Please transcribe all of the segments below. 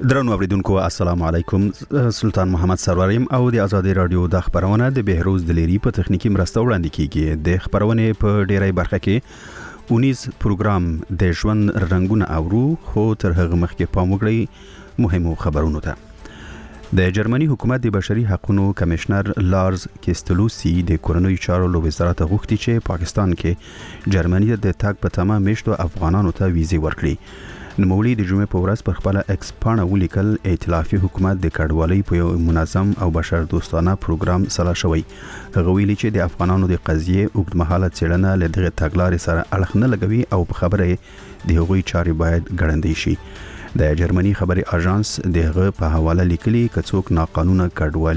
درنو اوریدونکو السلام علیکم. سلطان محمد سروریم او د آزادی رادیو د خبرونه د بهروز دلیری په تخنیکی مرسته وړاندې کیږي. د خبرونه په ډیری برخه کې 19 پروګرام د ژوند رنگونه اورو، خو تر هغه مخکې پام وکړئ مهمو خبرونو ته. د جرمني حکومت د بشري حقوقو کمشنر لارز کیستلوسی د کورنوي چارو له وزارت غوښتي چې پاکستان کې جرمني د تاګ په تمام میشتو افغانانو ته ویزه ورکړي. نوموړي د جمعې په ورځ پر خپل ایکس پاڼه ولیکل ائتلافي حکومت د کډوالۍ په یو منظم او بشر دوستانه پروګرام سره شوی. هغه ویلي چې د افغانانو د قضیې اوږدمهاله څېړنه له دغه تګلارې سره اړخ نه لګوي او په خبره د هغوی چارې باید ګړندۍ شي. د جرمني خبري اژانس دغه په حواله لیکلي کڅوک ناقانونه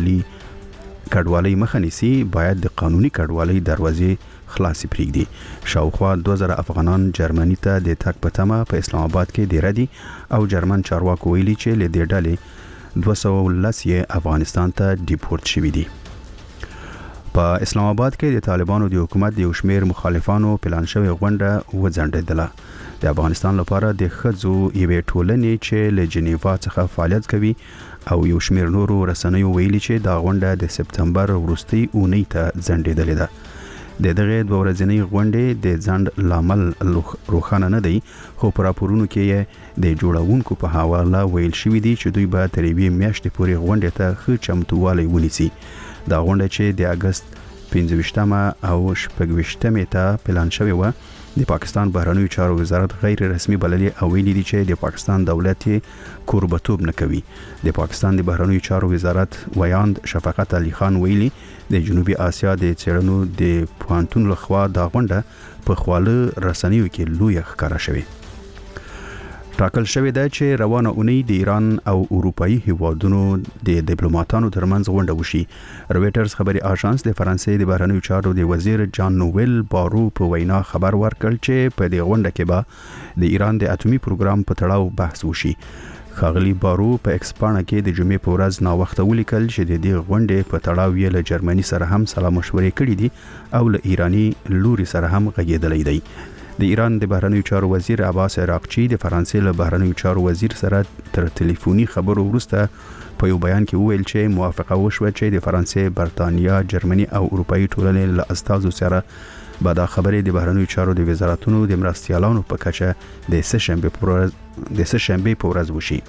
کډوالۍ مخه نیسي باید د قانوني کډوالۍ دروازې خلاصې پریږدي. شاوخوا 2000 افغانان جرمني ته د تګ په تمه په اسلام آباد کې ډیر دي او جرمن چارواکو ویلي چې له دې ډلې 210 افغانستان ته ډیپورت شوي دي. په اسلام آباد کې د طالبانو د حکومت د یو شمېر مخالفانو پلان شوی غونډه وځنډېدله. د افغانستان لپاره د ښځو یوې ټولنې چې له جنیوا څخه فعالیت کوي او یو شمېر نورو رسنیو ویلي چې دا غونډه د سپتمبر وروستۍ اونۍ ته ځنډېدلې ده. د دغه دوه ورځنۍ غونډې د ځنډ لامل روښانه نه دی، خو په راپورونو کې د جوړونکو په حواله ویل شوی دی چې دوی به تر یوې میاشتې پورې غونډې ته ښه چمتووالی ونیسي. دا غونډه چې د اگست 15 او 16 ته پلان شوی و، د پاکستان بهرنیو چارو وزارت غیر رسمي بللی او ویلي دی چې د پاکستان دولت کوربتوب نه کوي. د پاکستان د بهرنیو چارو وزارت ویاند شفقت علي خان ویلي د جنوبي آسیا د څېړنو د پوهنتون لخوا دا غونډه په خواله رسنیو کې لوی ښکارا شوی. ټاکل شوی دی چې روانه اونۍ د ایران او اروپאי هیوادونو د ډیپلوماټانو ترمنځ غونډه وشي. رويټرز خبري اژانس د فرانسې د بهرنیو چارو د وزیر جان نوویل بارو په وینا خبر ورکړ چې په دې غونډه کې به د ایران د اټومي پروګرام په تړاو بحث وشي. خاغلی بارو په ایکس پاڼه کې د جمعې په ورځ نا وخت ولیکل چې د دې غونډې په تړاو یې له جرمني سره هم سلا مشورې کړې دي او له ایرانی لوري سره هم غږېدلې دی. د ایران د بهرنیو چارو وزیر عباس عراقچی د فرانسې له بهرنیو چارو وزیر سره تر ټلیفوني خبرو وروسته په یو بیان کې وویل چې موافقه وشوه چې د فرانسې، برتانیا، جرمني او اروپאי ټولنې له استازو سره به دا خبرې د بهرنیو چارو د وزارتونو د مرستیالانو په کچه د سه‌شنبه په ورځ وشي.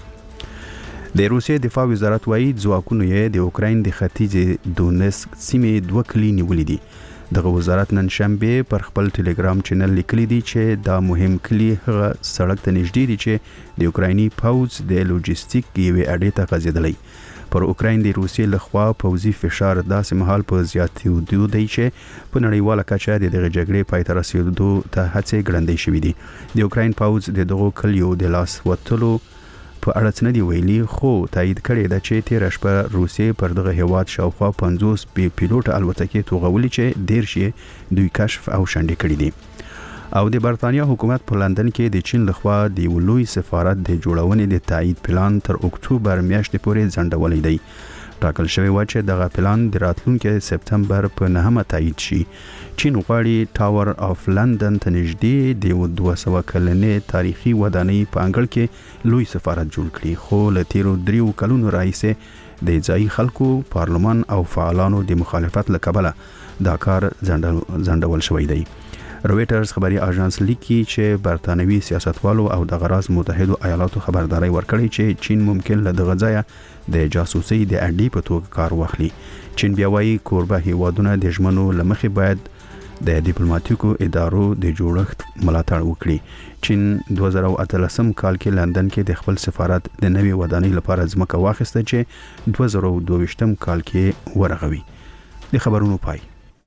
د روسیې دفاع وزارت وایي ځواکونو یې د اوکراین د ختیځ دونیسک سیمې 2 کلي نیولې دي. دغه وزارت نن شنبه پر خپل ټلګرام چینل لیکلی دی چې دا مهم کلی هغه سړک ته نږدې دی چې د اوکرایني پوځ د لوجستیک یوې اډې ته غځېدلی. پر اوکراین د روسیې لخوا پوځي فشار داسې مهال په زیاتېدو دی چې په نړیواله کچه د دغه جګړې پای ته رسېدو ته هڅې ګړندۍ شوې دي. د اوکراین پوځ د دغو کلیو د لاس وتلو په اړه څه نه دی ویلي، خو تایید کړی ده چې تیر شپه روسیې پر دغه هیواد شاوخوا 50 پیلوټ الوتکې توغولي چې ډیر شي دوی کشف او شنډې کړي دي. او د برتانیا حکومت په لندن کې د چین لخوا د یو لوی سفارت د جوړونې د تایید پلان تر اکتوبر میاشتې پورې ځنډولی دی. ټاکل شوی و چې دغه پلان د راتلونکي سپتمبر په 9 تایید شي. چین غواړي ټاور اف لندن ته نږدې د 200 کلنې تاریخي ودانۍ په انګړ کې لوی سفارت جوړ کړي، خو له تیرو 3 کلونو راهیسې د ځایي خلکو، پارلمان او فعالانو د مخالفت له کبله دا کار ځنډول شوی دی. رويټرز خبري اژانس لیکي چې برتانوي سیاستوالو او د غراز متحده ایالاتو خبرداري ورکړي چې چین ممکن له دغه ځای د جاسوسي د اډې په توګه کار واخلي. چین بیا وايي کوربه هیوادونه د ژمنو لمخې باید د ډیپلوماټیکو ادارو د جوړښت ملاتړ وکړي. چین 2013 کال کې لندن کې د خپل سفارت د نوې ودانۍ لپاره ځمکه واخیسته چې 2022 کال کې ورغوي. د خبرونو پای.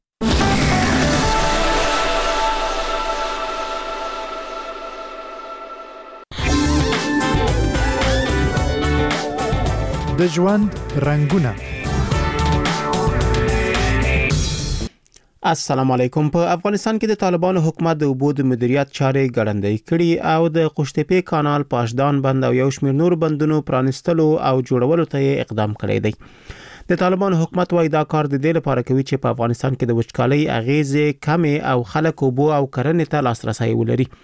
د ژوند رنگونه. السلام علیکم. په افغانستان کې د طالبانو حکومت د اوبو د مدیریت چارې ګړندۍ کړي او د قشتېپې کانال، پاشدان بند او یو شمېر نور بندونو پرانستلو او جوړولو ته اقدام کړی دی. د طالبانو حکومت وايي دا کار د دې لپاره کوي چې په افغانستان کې د وچکالۍ اغیزې کمې او خلک اوبو او کرنې ته لاسرسي ولري.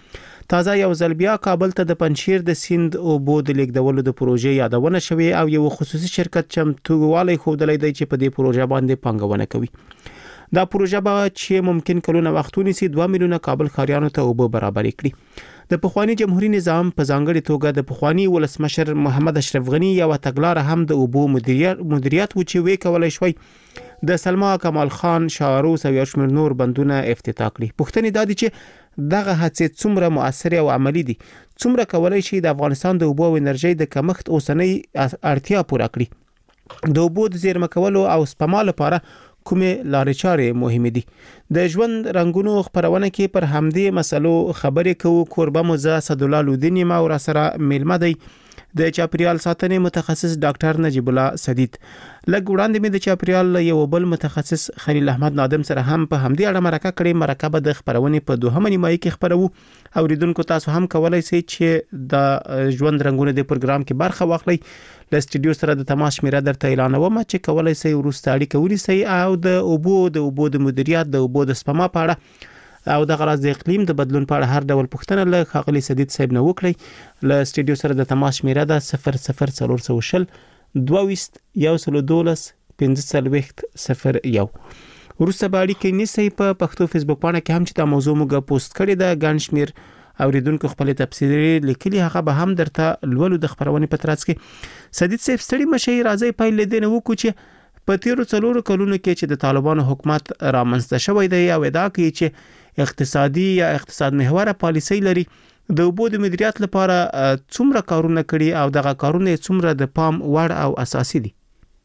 تازه یو ځل بیا کابل ته د پنجشیر د سیند اوبو د لیږدولو د پروژې یادونه شوې او یو خصوصي شرکت چمتووالی ښودلی دی چې په دې پروژه باندې پانګونه کوي. دا پروژه به چې ممکن کلونه وخت ونیسي 2 میلیونه کابل ښاریانو ته اوبه برابر کړي. د پخوانی جمهوریت نظام په ځانګړي توګه د پخوانی ولسمشر محمد اشرف غنی یو تګلارې هم د اوبو مدیریت و چې وی کولای شوی د سلما کمال خان شاروس او یشمیر نور بندونه افتتاح کړي. پښتنې دا دي چې دغه هڅې څومره مؤثر او عملی دي، څومره کولای شي د افغانستان د اوبو او انرژي د کمښت اوسنۍ اړتیا پوره کړي. د اوبو د زیرمه کولو او سپما لپاره کومې لارې چارې مهمې دي. د ژوند رنگونو خبرونه کې پر همدې مسلو خبرې کوو. کوربه موزه اسد الله لودینی ما ور سره ملمه دی د چاپریال ساتنې متخصص ډاکټر نجیب الله سدید. لږ وړاندې مې د چاپریال یو بل متخصص خلیل احمد نادم سره هم په همدې اړه مرکه کړې. مرکه به د خبرونې په دوهمه نیمایي کې خبرو. اوریدونکو تاسو هم کولای شئ چې د ژوند رنگونو د پروګرام کې برخه واخلئ. له سټډیو سره د تماس شمیره درته اعلانوم چې کولای شئ وروسته اړیکه ونیسئ او د اوبو د مدیریت د اوبو د سپما په اړه او د غراض د اقلیم د بدلون په اړه هر ډول پوښتنه له خاغلی سدید صاحب نه وکړئ. له سټډیو سره د تماس شمیره ده 00420 22 112 1501. وروسته به اړیکه نیسئ. په پښتو فیسبوک باندې کې هم چې دا موضوع موږ پوسټ کړی ده ګڼ شمیر اوریدونکو خپل تفسیری لیکلي هغه به هم درته لولو د خبرونې په ترڅ کې. سدید صاحب ستړي مشي راځي پایل لیدنه وکړو چې په تیرو 4 کلونو کې چې د طالبانو حکومت رامنځته شوی دی او ادعا کوي چې اقتصادي یا اقتصاد محوره پالیسي لري، د اوبو د مدیریت لپاره څومره کارونه کړي او دغه کارونه څومره د پام وړ او اساسي دي؟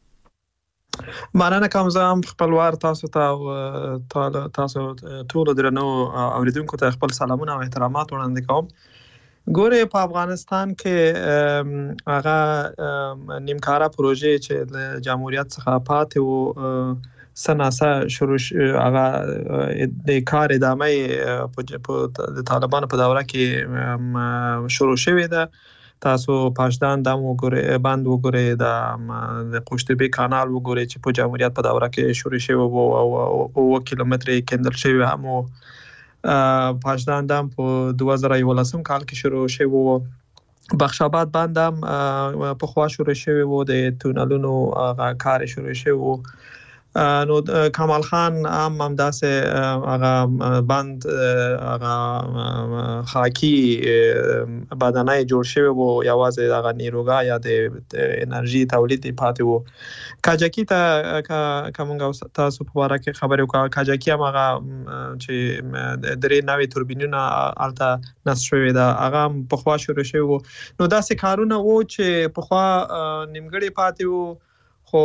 مننه کوم. زه هم خپلوار تاسو ته ټول درنو اوریدونکو ته خپل سلامونه او احترامات وړاندې کوم. ګوره په افغانستان کې هغه نیمکاره پروژې چې د جمهوریت څخه پاتې وو سناسه شروع هغه د کار ادامه د طالبانو په دوره کې شروع شوې ده. تاسو پاشدان دم وګورئ، بند وګورئ، د قوشتبه کانال وګورئ چې په جمهوریت په دوره کې شروع شوی وو او 1 کیلومتر کېندل شوی هم پاشدان دم په 2011 کال کې شروع شوی وو. بخش آباد بند هم په خوا شروع شوی وو، د تونلونو کار شروع شوی وو. نو کمال خان هم داسې هغه بند هغه خاکی بدنه جوړ شوی وو، یوازې هغه نیروګا یا د انرژي تولید پاتې وو. کاجکی ته کومه تاسو په اړه کې خبرې وکړه. کاجکی هم هغه چې درې نوې توربینونه الته نصب شوی دا هغه په خوا شروع شوی وو. نو داسې کارونه وو چې په خوا نیمګړي پاتې وو، خو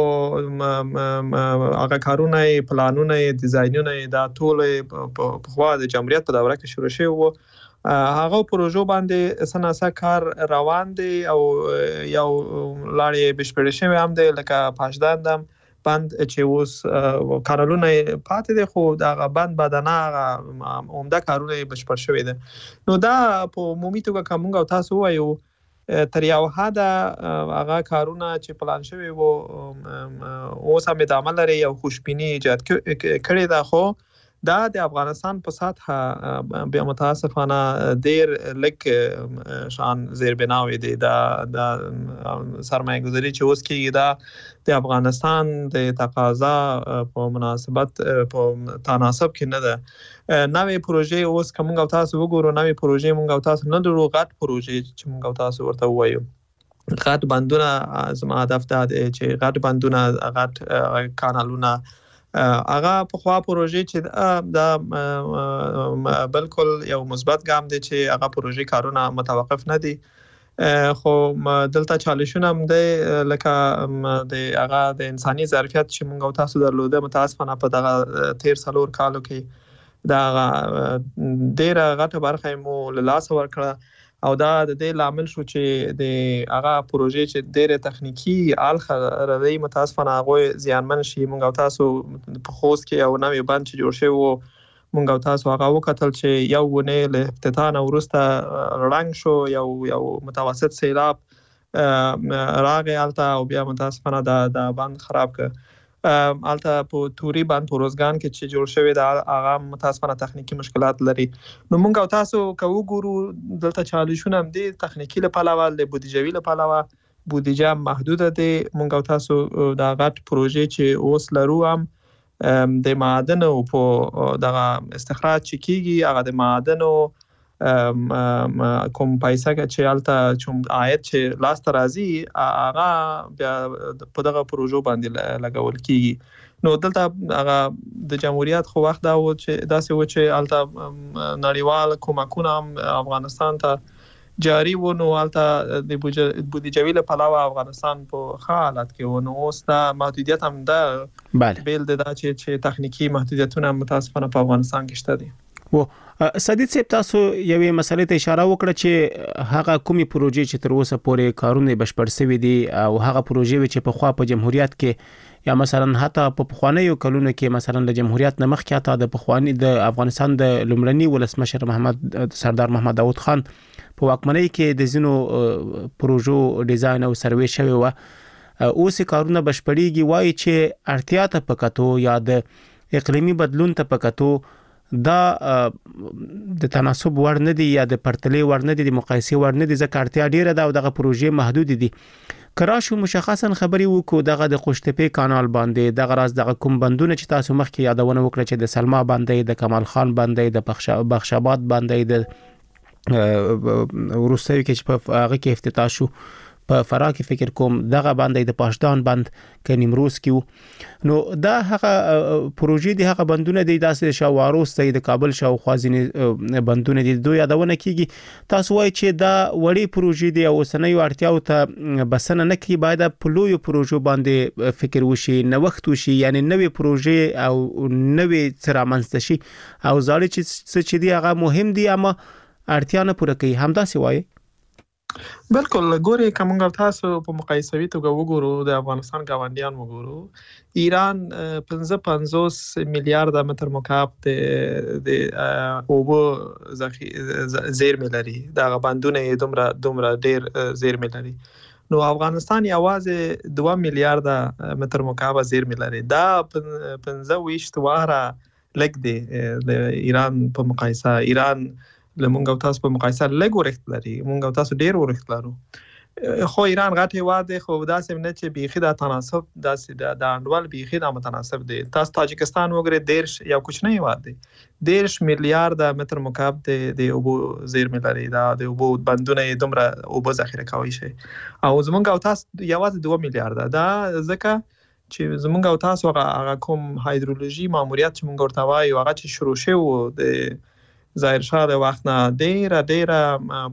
هغه کارونه پلانونه ډیزاینونه دا ټول په خوا د جمهوریت په دوره کې شروع شوی وو. هغه پروژو باندې سناسه کار روان دی او یو لارې بشپړې شوی هم دی، لکه پاشدان دم بند چې اوس کارونه پاتې دي، خو دا بند بدنه عمده کارونه بشپړ شوی دي. نو دا په عمومي توګه کومه او تاسو وایو تر یو حد هغه کارونه چې پلان شوی وو اوس هم ادامه لري او خوشبینی ایجاد کړی دا، خو دا د افغانستان په سطح بیا متاسفانه ډیر لک شان زیربناوي دي. دا سرمایه گذاری چې اوس کېږي دا د افغانستان د تقاضا په مناسبت په تناسب کې نه ده. نوې پروژې اوس کوم او تاسو وګورو، نوې پروژې مونږ او تاسو نه درو غټ پروژې چې مونږ او تاسو ورته وایو غټ بندونه. زما هدف دا دی چې غټ بندونه، غټ کانالونه، هغه په خوا پروژې چې دا بالکل یو مثبت ګام دی چې هغه پروژې کارونه متوقف نه دي. خو دلته چالشونه هم دی، لکه د هغه د انساني ظرفیت چې مونږ او تاسو درلوده متاسفانه په دغه 13 کالو کې دا ډیره غټه برخه مو له لاس ورکړه او دا د دې لامل شو چې د هغه پروژې چې ډیره تخنیکی الخه راوي متاسفانه هغه زیانمن شي. مونږ او تاسو په خوست کې او نوې بند چې جوړ شوی وو مونږ او تاسو هغه وکتل چې یو ونه له افتتاح وروسته رنګ شو، یو متوسط سیلاب راغی الته او بیا متاسفانه دا بند خراب کړ. البته په توري باندې پروزګان کې چې جوړ شوی دا هغه متاسفانه تخنیکی مشکلات لري. نو موږ او تاسو کوو ګورو دلته چالشونه هم دي تخنیکی له پلوه له بودیجوي له پلوه بودیجه محدوده دي. موږ او تاسو دا غټ پروژې چې اوس لرو هم د معادنو په دغه استخراج چې کیږي هغه د معادنو کوم پیسې چې الته چوم عاید چې لاس ته راځي هغه بیا په دغه پروژو باندې لګول کیږي. نو دلته هغه د جمهوریت خو وخت دا و چې داسې و چې الته نړیوال کومکونه هم افغانستان ته جاری و. نو الته د بودیجوي له پلوه افغانستان په ښه حالت کې و. نو اوس دا محدودیت هم ده بیل د دا چې تخنیکی محدودیتونه متاسفانه په افغانستان کې شته دي. و سدید صاحب تاسو یوې مسلې ته اشاره وکړه چې هغه کومي پروژې چې تر اوسه پورې کارونه بشپړ شوي دي او هغه پروژې چې په خوا په جمهوریت کې یا مثلا حتی په پخوانیو کلونو کې مثلا د جمهوریت نه مخکې حتی د پخوانی د افغانستان د لومړني ولسمشر سردار محمد داود خان په واکمنۍ کې د زینو پروژو ډیزاین او سروې شوی و. اوس کارونه بشپړیږي وایي چې اړتیا ته پکاتو یا د اقلیمي بدلون ته پکاتو دا د تناسب ور نه دي یا د پرتلې ور نه دي د مقایسې ور نه دي ځکه اړتیا ډیره ده او دغه پروژې محدود دي. کراشو مشخصا خبري وکړو دغه د قشتپې کانال باندې دغه راز دغه کوم بندونه چې تاسو مخکې یادونه وکړه چې د سلما باندې د کمال خان باندې د بخشاباد باندې د ورستوي کې چې په هغه کې افتتاح شو په فراه کې فکر کوم دغه باندې د پاشدان بند کې نیمروز کې. نو دا هغه پروژې دي هغه بندونه دي داسې شاواروس د کابل شاوخوا ځینې بندونه دي دوی یادونه کیږي. تاسو وایي چې دا وړي پروژې دي او اوسنۍ اړتیاو ته بسنه نه کوي باید په لویو پروژو باندې فکر وشي نوښت وشي یعنی نوې پروژې او نوې څرامنځته شي او ځاړي چې دي هغه مهم دي اما اړتیا نه پوره کوي همداسې وایي. بالکل ګوري کومه تاسو په مقایسوي توګه وګورو د افغانستان ګاونډیان وګورو ایران 55 میلیارډ متر مکعب د اوبو زیرمې لري دا بندونه دومره ډیر زیرمې لري. نو افغانستان یوازې 2 میلیارډ متر مکعب زیرمې لري دا 15 واره لګ دی د ایران په مقایسه. ایران لمونږ او تاسو په مقایسه لږ ورښت لري مونږ او تاسو ډیر ورښت لرو خو ایران غټ هیواد دی خو داسې نه چې بیخي دا تناسب داسې د انډول بیخي دا متناسب دی. تاسو تاجکستان وګورئ یو کوچنی هیواد دی 10 میلیارډ متر مکعب د اوبو زیرمې لري دا د اوبو بندونه دومره اوبو ذخیره کوي شي او زمونږ او تاسو یوازې 2 میلیارډ دا ځکه چې زمونږ او تاسو هغه کوم هایدرولوژي ماموریت چې مونږ ورته وایو هغه چې شروع شوی د ظاهر شاه د وخت نه ډیره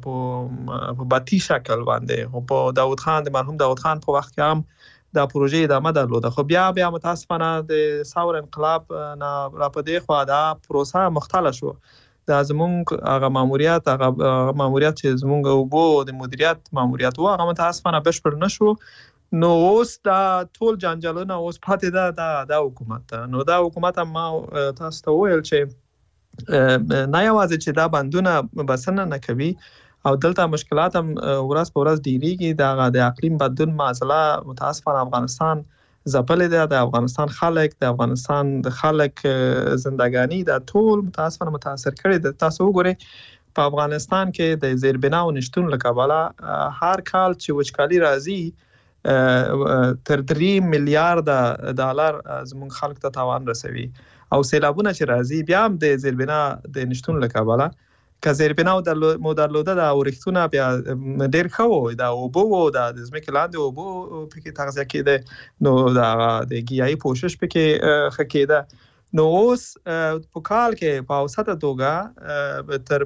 په باطی شکل باندې په داود خان د مرحوم داود خان په وخت کې هم دا پروژې ادامه درلوده خو بیا متاسفانه د ثور انقلاب نه را پدې خو دا پروسه مختلف شو. دا زمونږ هغه ماموریت چې زمونږ وبو د مدیریت ماموریت و هغه متاسفانه بشپړ نشو. نو اوس دا ټول جنجالونه اوس پاتې دا حکومت نو دا حکومت ما تاسو ته ویل چې نه یوازې چې دا بندونه بسنه نه کوي او دلته مشکلات هم ورځ په ورځ ډیریږي د اقلیم بدلون معضله متاسفانه افغانستان ځپلې ده د افغانستان خلک د افغانستان د خلک زندګانی دا ټول متاسفانه متاثر کړي ده. تاسو وګورئ په افغانستان کې د زیربناو نشټون له کبله هر کال چې وچکالي راځي تر 3 میلیارډ ډالر زموږ خلک ته تاوان رسوي او سیلابونه چې راځي بیا هم د زیربنا د نشټون له کبله که زیربنا مو درلوده د اورښتونه بیا ډیر ښه و دا اوبه و د ځمکې لاندې اوبه پکې تغذیه کېده نو د ګیاهي پوشش پکې ښه کېده. نو اوس په کال کې په اوسطه توګه تر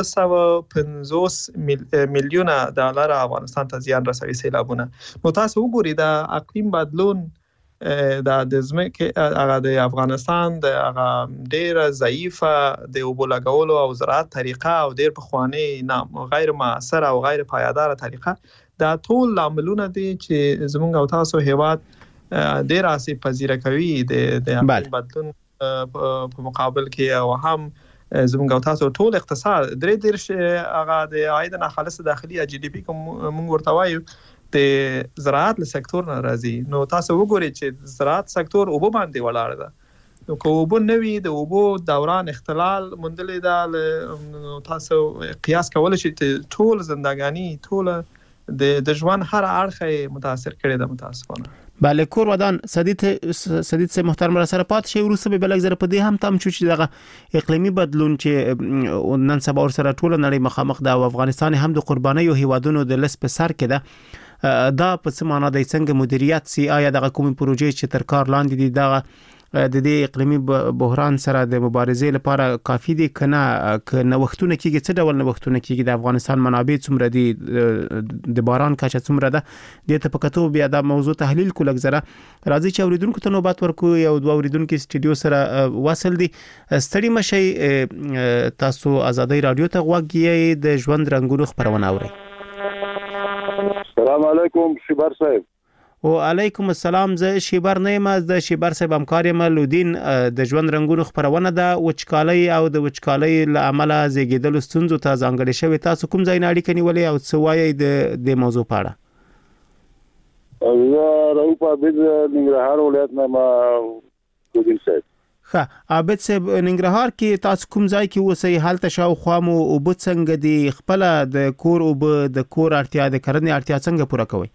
550 میلیونه ډالر افغانستان ته زیان رسوي سیلابونه. نو تاسو وګورئ د اقلیم بدلون د ځمکې هغه د افغانستان د هغه ډیره ضعیفه د اوبو لګولو او زراعت طریقه او ډیر پخوانی غیر مؤثر او غیر پایدار طریقه دا ټول عاملونه دي چې زموږ او تاسو هیواد ډیر آسیب پذیره کوي د اقلیم بدلون په مقابل کې او هم زموږ او تاسو ټول اقتصاد درې هغه د عاید نه خالص داخلي جی ډي پی کوم موږ ورته وایو د زراعت له سکتور نه راځي. نو تاسو وګورئ چې زراعت سکتور اوبو باندې ولاړ ده. نو که اوبو نوي د اوبو دوران اختلال مندلې ده، تاسو قیاس کولای شئ چې ټول زندګانی ټول د ژوند هر اړخ متاثر کړي ده متاسفانه. بله کور ودان سدید سه محترم را سره پات شي ورسره به بلګ زره په دې هم تم چې دغه اقلیمی بدلون چې نن سبا ور سره ټول نړۍ مخامخ ده او افغانستان هم د قرباني او هیوادونو د لس په سر کې ده، دا په څه معنا دی څنګه مدیریت سي؟ آیا دغه کوم پروژې چې تر کار لاندې دي دغه د دې اقلیمی بحران سره د مبارزې لپاره کافي دي کنه وختونه کېږي؟ څه ډول وختونه کېږي؟ د افغانستان منابع څومره دي؟ د باران کچه څومره ده؟ د تپکتو بیا د موضوع تحلیل کولک زره راځي چې اوریدونکو ته نوبت ورکو. یو دوه اوریدونکو استودیو سره وصل دي. ستړي مشي، تاسو آزادۍ رادیو ته غوږی د ژوند رنگونو خبرونه اورئ. السلام علیکم شیبر صاحب. و علیکم السلام. زه شیبر نه یم، د شیبر صاحب همکار یم. لودین د ژوند رنگونو خبرونه ده. وچکالۍ او د وچکالۍ له امله زیږیدل ستونزو ته ځانګړي شوی، تاسو کوم ځای نه اړیکه نیولې او څه وایي د موضوع په اړه؟ زه راوپا بید ننګرهار ولایت نه ما لودین صاحب. عابد صاحب ننګرهار کې تاسو کوم ځای کې اوسئ؟ هلته شاوخوا مو اوبه څنګه دي؟ خپل د کور اوبه د کور اړتیا د کرنې اړتیا څنګه پوره کوئ؟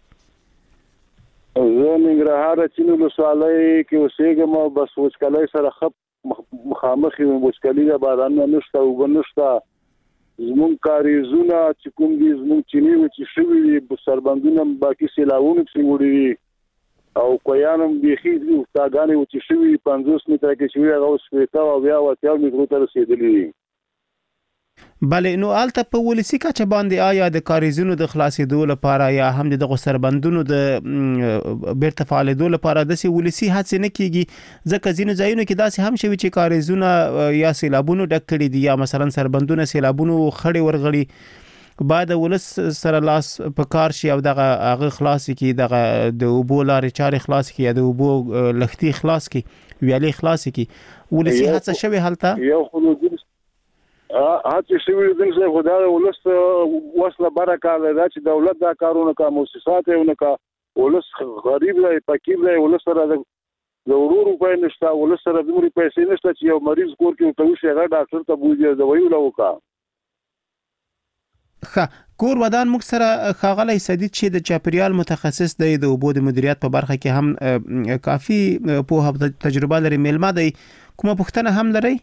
زه ننګرهار چینو ولسوالۍ کې اوسېږم. بس وچکالۍ سره خپ مخامخ یم. وچکالي د باران نشته، اوبه نشته. زمونږ کاریزونه چې کوم دي زمونږ چینی چې شوي دي سربندونه باقي سیلاوونه چې وړي او کویانم بیخي تاګانې چې شوي 50 متره کې شوي هغه اوس 50 او بیا 80 مترو ته رسېدلي دي. بله نو آلته په ولسی کچه باندې آیا د کاریزونو د خلاصېدو لپاره یا هم د سربندونو د بیرته فعالېدو لپاره د ولسی هڅې نه کیږي؟ ځکه ځینو ځایونو کې داسې هم شوي چې کاریزونه یا سیلابونو ډک کړي دي یا مثلا سربندونه سیلابونو خړې ورغړي، باید ولس سره لاس په کار شي او دغه هغه خلاص کی، دغه د اوبو لارې چارې خلاص کی یا د اوبو لختي خلاص کی، ویالې خلاص کی. ولسی هڅه شوي هلته؟ یو خلک هڅه شوي دي چې خدای ولس وسله برکاله دا چې دولت دا کارونه کا مؤسسات یې نه ولس غریب دی، فقیر دی، ولس سره د ضروري روپۍ نشته، ولس سره د پیسې نشته چې یو مریض کور کې ته وشي هغه ډاکټر ته بوځي د ویلو وکا. کور ودان موږ سره خاغلی سدید چې د چاپریال متخصص دی، د اوبو د مدیریت په برخه کې هم کافي په تجربه لري. میلمه دی، کومه پوښتنه هم لري؟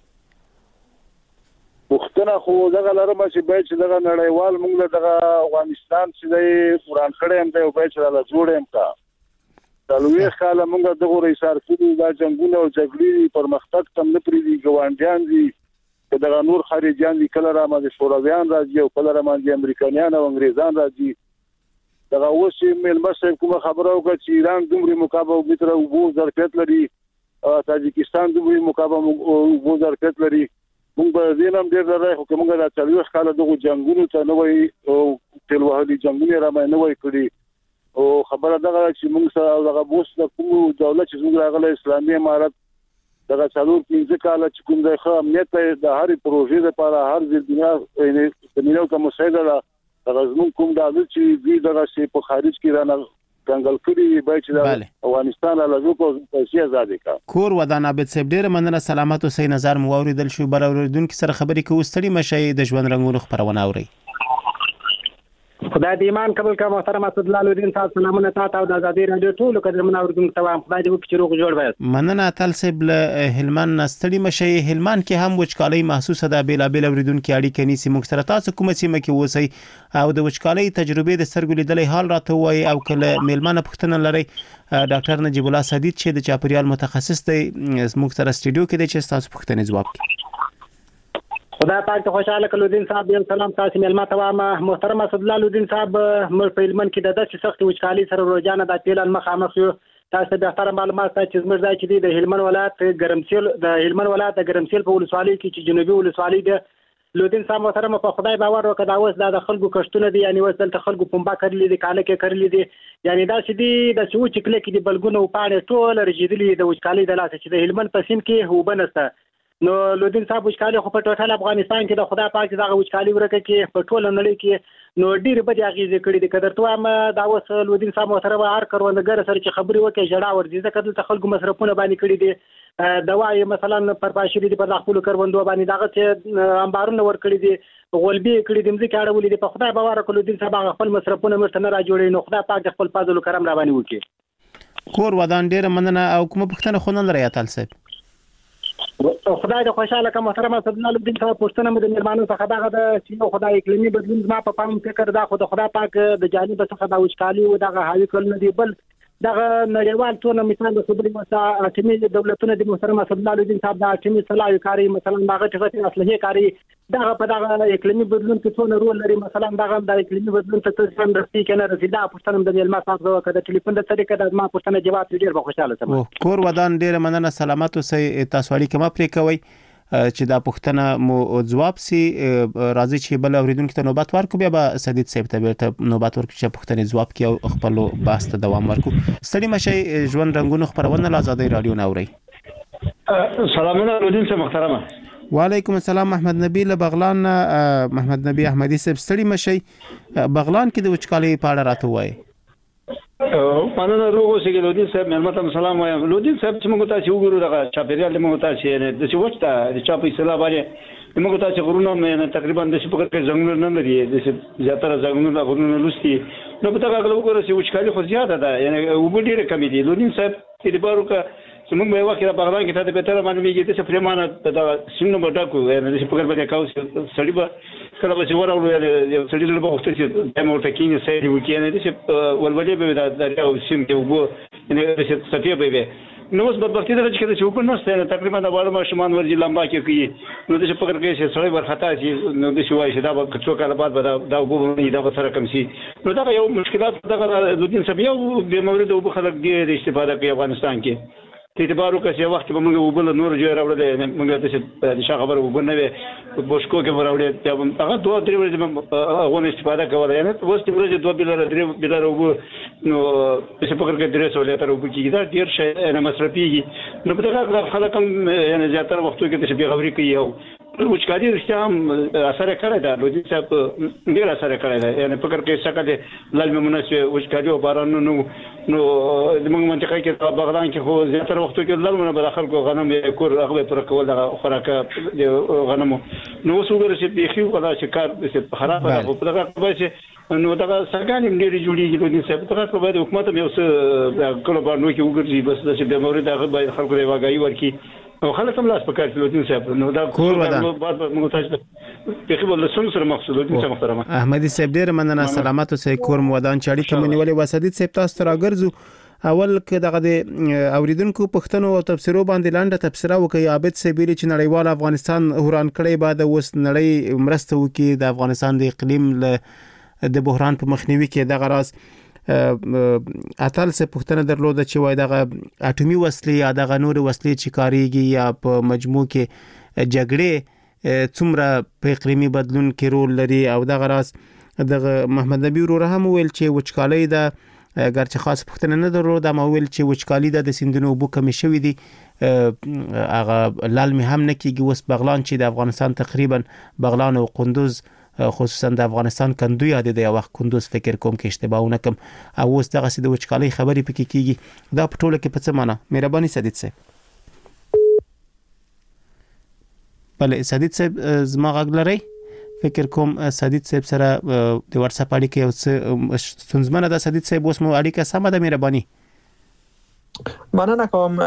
پښتنه خو دغه لرم چې باید چې دغه نړیوال موږ دغه افغانستان چې د قرآن کړه هم دی او باید چې لا جوړ هم کا تلوي خاله موږ دغه ریسار کړي دا جنگونه او جګړې پرمختګ تم نه پریدي. ګوانډیان دي دغه نور خارجيان دي، کله را باندې شورویان راځي او کله را باندې امریکایان او انګريزان راځي. دغه اوس ملمه صاحب کومه خبره وکړه چې ایران دومره مقابله متر او بو ظرفیت لري، تاجکستان دومره مقابله او ظرفیت لري. موږ به دینم ډیر راځي خو موږ د تلوي خاله دغه جنگونو ته نه وای او تل وهلي جنگونه را باندې نه وای کړی او خبره دغه چې موږ سره دغه بوس د کوم دولت چې موږ راغله اسلامي امارت دغه څلور 15 کال چې کوم د امنیت د هر پروژې لپاره هر ځل دنیا زمينو کوم مسایل دغه زموږ کوم د چې دوی دغه شی په خارج کې رانه څنګه کړی به چې د افغانستان له لږو پیسې آزاد کا. کور ودان عابد صاحب ډیر مننه، سلامت اوسئ. نظر مو اوریدل شو، بر اوریدونکو سره خبرې کوو. ستړي مشي د ژوند رنگونو خبرونه اوري. خدای دې ایمان قبول کړه. محترم اسدالله لودین صاحب سلامونه تاسو او د آزادۍ رادیو ټول قدرمن اوریدونکو ته وایم خدای دې وکړي چې روغ جوړ وي. مننه تل صاحب له هلمند ستړي مشي. هلمند کې هم وچکالۍ محسوسه ده، بیلابیل اوریدونکو اړیکې نیسي. موږ سره تاسو کومه سیمه کې اوسئ او د وچکالۍ تجربې د سرګو لیدلې حال راته وایي او کله میلمنه پوښتنه لري ډاکټر نجیب الله سدید چې د چاپریال متخصص دی موږ سره استودیو کې دی چې تاسو پوښتنې ځواب کړئ. خدای پاک ته خوشاله کړه. لودین صاحب یو سلام تاسو ملما ته وایم. محترم اسدالله لودین صاحب مر په هلمند کې د داسې سخت وچکالۍ سره روزانه د پیلان مخامخ یو. تاسو به اختر معلومات چې زموږ ځای چې د هلمند ولایت ګرمسیل د هلمند ولایت د ګرمسیل په ولسوالۍ کې چې جنوبي ولسوالۍ ده. لودین صاحب محترم په خدای باور وکړه دا اوس د خلکو کشتونه دي، یعنی وسل ته خلکو پمبا کړلې دي، کاله کې کړلې دي، یعنی دا چې دي د شو چې کله کې د بلګونو په اړه ټول رجیدلې د وچکالۍ د لاسه چې د هلمند په سیم کې هوبنسته نو لودین صاحب وچکالي خو په ټوټل افغانستان کې د خدای پاک دغه وچکالي ورکه کې په ټوله نړۍ کې نو ډېر بد اغیزې کړې دي کدر ته ما دا اوس لودین صاحب محترم هر کروندګر سره چې خبري وکړي جړه ورځي ځکه دلته خلکو مصرفونه باندې کړی دي دوايي مثلا پر پاشري دي په خپل کروندو باندې دغه چې انبارونه ور کړی دي غولبي کړی دي مزه کاړه ولې په خدای باور کړو لودین صاحب خپل مصرفونه مرته نه را جوړي نو خدای پاک خپل فضل کرم را باندې وکړي کور ودان ډېر مننه او کوم پښتنه خونن لري اتل صاحب خدای د خوشاله کوم محترم صدنا لودین صاحب پښتنه مې د مېرمنو څخه دغه د چې خدای اقلیمي بدلون ما په پام فکر دا خو د خدای پاک د جانب څخه د وچکالي او دغه حاوی کول نه دی بل دغه نړیوال ټول مثال د خبري مسا اټمي دولتونه د محترم صدنا لودین صاحب د اټمي صلاحي کاری مثلا دغه ټکټ اصلي کاری دغه په دغه اقلیمي بدلون کې څونه رول لري مثلا دغه د اقلیمي بدلون ته څنګه رسي کنه رسیدا پښتنه د مېلمه صاحب زو کده ټلیفون د طریقې د ما پښتنه جواب ډیر به خوشاله سم کور ودان ډیر مننه سلامات اوسئ تاسو اړیکه ما پرې کوي چې دا پښتنه مو جواب سي راځي چې بل اوریدونکو ته نوبت ورکو بیا به سدید صاحب ته بیرته نوبت ورکو چې پښتنه جواب کوي او خپل بحث ته دوام ورکو ستړي مشي ژوند رنگونو خبرونه آزادۍ رادیو نوري سلامونه لودین صاحب محترمه وعلیکم السلام محمد نبی له بغلان محمد نبی احمدی صاحب ستړي مشي بغلان کې د وچکالي په اړه راته وایي مننه روغ اوسئ لودین صاحب مېلمه ته سلام وایم لودین صاحب چې موږ تاسو وګورو دغه چاپیریال موږ تاسو نه د څه وخت د چا په اصطلاح باندې موږ تاسو غرونه مې تقریبا د څه په کې ځنګلونه نه لري د څه زیاتره ځنګلونه غرونه لوستي نو په دغه وګورو چې وچکالي خو زیاته ده یعنی وګړي کمی دي لودین صاحب چې بارو کا چې موږ یو وخت په بغلان کې ته به تر باندې چې څه فرمانه د سینو بټاکو یعنی د څه په کې کاوس سړي به کله به ورو یو سړي له وخت چې د مور تکینه سړي وکړي نه د څه ولولې به د یو سیم کې وګو یعنی د څه سفیه به نو اوس بدبختی ده چې د حکومت نشته تقریبا د بالا ماشومان ورځي لمبا کې کوي نو د څه په کې چې سړي ورختا شي نو د شوای شي دا به څو کاله بعد دا وګورئ دا به سره کم شي نو دا یو مشکلات دغه لودین صاحب یو د مورد او خلک ډېر استفاده کوي افغانستان کې ته اعتبار وکړئ چې وخت به موږ وبل نور جوړ راوړل موږ د شا خبر وګورنه به بوشکو کې وراوړل هغه دوه درې ورځې غو استفاده کوله یعنی اوس د ورځې دوه بلاره وګ نو څه په کې درې سولې تر وګ کې دا ډیر شي نه مصرفيږي نو په دغه خلک هم یعنی زیاتره وختو کې چې خبرې کوي او وچکالي رښتیا هم اثر کړی دا لودین صاحب ډیر اثر کړی دا یعنی فکر کې څنګه د لازم مناسب وچکالي او باران نو د موږ منطقه کې بغلان کې خو زیاتره وختو کې لرمنه به خلکو غنم کور هغه پر کول د خوراکه د غنمو نو اوس وګورئ چې بيخي ولا چې کار د خراب ده په دغه چې نو دغه سرګان ډېری جوړیږي لودین صاحب دغه په باندې حکومت هم یو څه کله باندې کې وګرځي بس چې د مورید هغه باید خلکو دی واګي ورکی او خلک هم لاس پکار لودین صاحب نو دا کور ودان موږ تاسو بيخي ول سره مقصود لودین صاحب محترمه احمدی صاحب ډېر مننه سلامات اوسئ کور مودان چاړي کمنولې وسدید صاحب تاسو راګرځو اول کې دغه د اوریدونکو پښتنو او تفسیرو باندې لاندې تفسیره وکي عابد سیبیری چې نړیوال افغانستان هوران کړي بعد اوس نړۍ مرسته وکي د افغانستان د اقلیم د بحران په مخنیوي کې دغه راز اتل څه پښتنه درلوده چې وای دغه اټومي وسلې یا دغه نور وسلې چې کاریږي یا په مجموع کې جګړې څومره په اقلیمي بدلون کې رول لري او دغه راز دغه محمد نبی ورور هم ویل چې وچکالي ده اگرچه خاص پښتنه نه درلوده ما ویل چې وچکالي د سیندونو وبو کمی شوې دي هغه لالمي هم نه کیږي وس بغلان چې د افغانستان تقریبا بغلان او قندوز خصوصا د افغانستان کندو یاد دی یو وخت کندوز فکر کوم کې اشتباه نکم او اوس دغه سید وچکالي خبرې پکې کیږي دا په ټوله کې په څه معنی مهرباني سدید صاحب بله سدید صاحب زما غږ لري فکر کوم سدید صاحب سره د واتس اپ اړیکه یو څه ستونزمنه ده سدید صاحب اوس مو اړیکه سمه ده مهرباني مننه کوم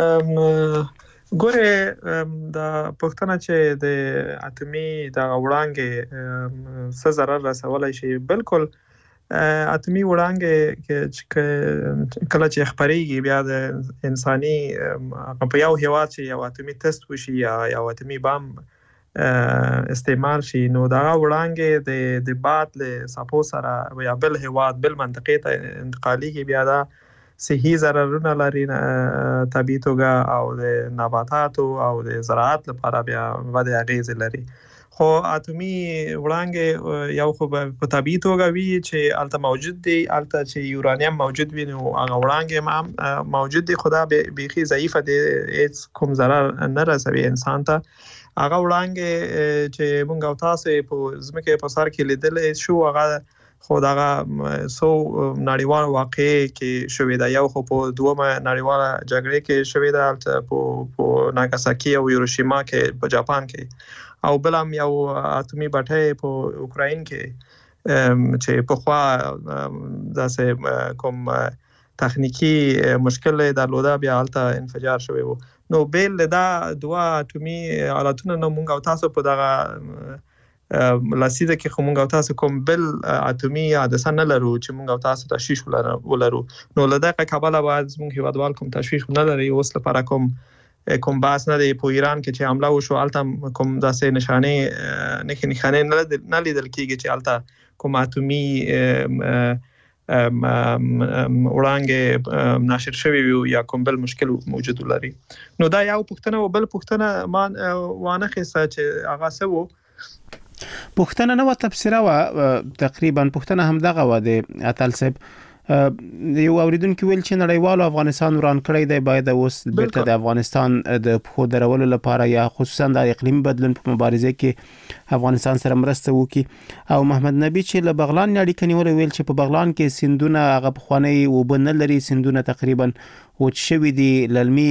ګوره د پښتنه چې د اتمی د وړانګې څه zarar رسولای شي بالکل اتمی وړانګې کې کله چې خبرېږي بیا د انساني په یو هیواد چې یو اتمی تست وشي یا یو اتمی بم استعمال شي نو دا وړانګې د باد له سپو سره یا بل هیواد بل منطقې ته انتقالي بیا دا صحي ضررونه لري طبيعي توګه او د نباتاتو او د زراعت لپاره بیا ود اغیز لري خو اتمی وړانګې یو خو په طبيعي توګه وی چې الته موجود دي الته چې یورانیم موجود وي نو هغه وړانګې موجود دي خدا بيخي ضعیفه دي هیڅ کوم ضرر نه رسوي انسان ته هغه وړاندې چې موږ او تاسو په ځمکه په سر کې لیدل شو هغه خو دا سو نړیوال واقعي کې شوې ده یو خو په دومره نړیواله جګړه کې شوې ده په ناګاساکي او هیروشیما کې په جاپان کې او بل هم یو اتومي بټۍ په اوکراین کې چې په خوا داسې کوم تخنیکی مشکل درلوده بیا حالت انفجار شوی وو نو بیل دا دوا اتومي حالتونه نو مونږ او تاسو په دغه لاسیده کې مونږ او تاسو کوم بل اتومي حادثه نه لرو چې مونږ او تاسو تشویش ولرو نو لدغه کابل باید مونږ هیوادوال کوم تشویش نه لري اوس لپاره کوم باس نه دی په ایران کې چې حمله وشو الته کوم داسې نشانه نه لیدل کیږي چې الته کوم اتومي وړاندې ناشر شوی وي یا کوم بل مشکل موجود لري نو دا یو پوښتنه او بل پوښتنه مان وانه خسته چې هغه سوو پوښتنه نو تفسیره و تقریبا پوښتنه هم دغه و د اتل صاحب یو اوریدونکو ویل چې نړیوالو افغانستان وران کړی دی باید اوس بیرته د افغانستان د خو درولو لپاره یا خصوصا د اقلیم بدلون په مبارزه کې افغانستان سره مرسته وکړي او محمد نبی چې له بغلان اړیکه نیول ویل چې په بغلان کې سیندونه هغه بخوانی وبنه لري سیندونه تقریبا وچ شوی دي للمي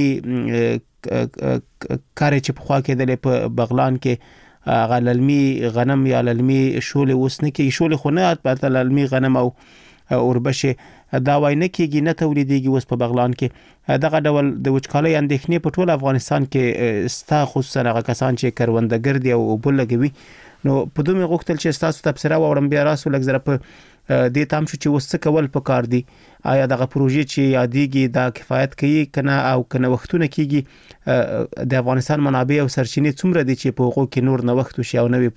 کار چې په خوا کې د په بغلان کې هغه للمي غنم یا للمي شول وسنه کې شول خونه په للمي غنم او اوربشه دا وای نه کیږي نه تولیدېږي اوس په بغلان کې دغه ډول د وچکالۍ اندېښنې په ټول افغانستان کې ستا خصوصا هغه کسان چې کروندګر دي او بل لګوي نو په دومره غوښتل چې تاسو تفسیره وورم بیا راسو لږ زره په دې تام شو چې وسه کول پکار دي آیا دغه پروژې چې یادېږي دا کفایت کوي کنه او کنه وختونه کیږي د افغانستان منابع او سرچینې څومره دي چې په هغه کې نور نه وخت شي او نوې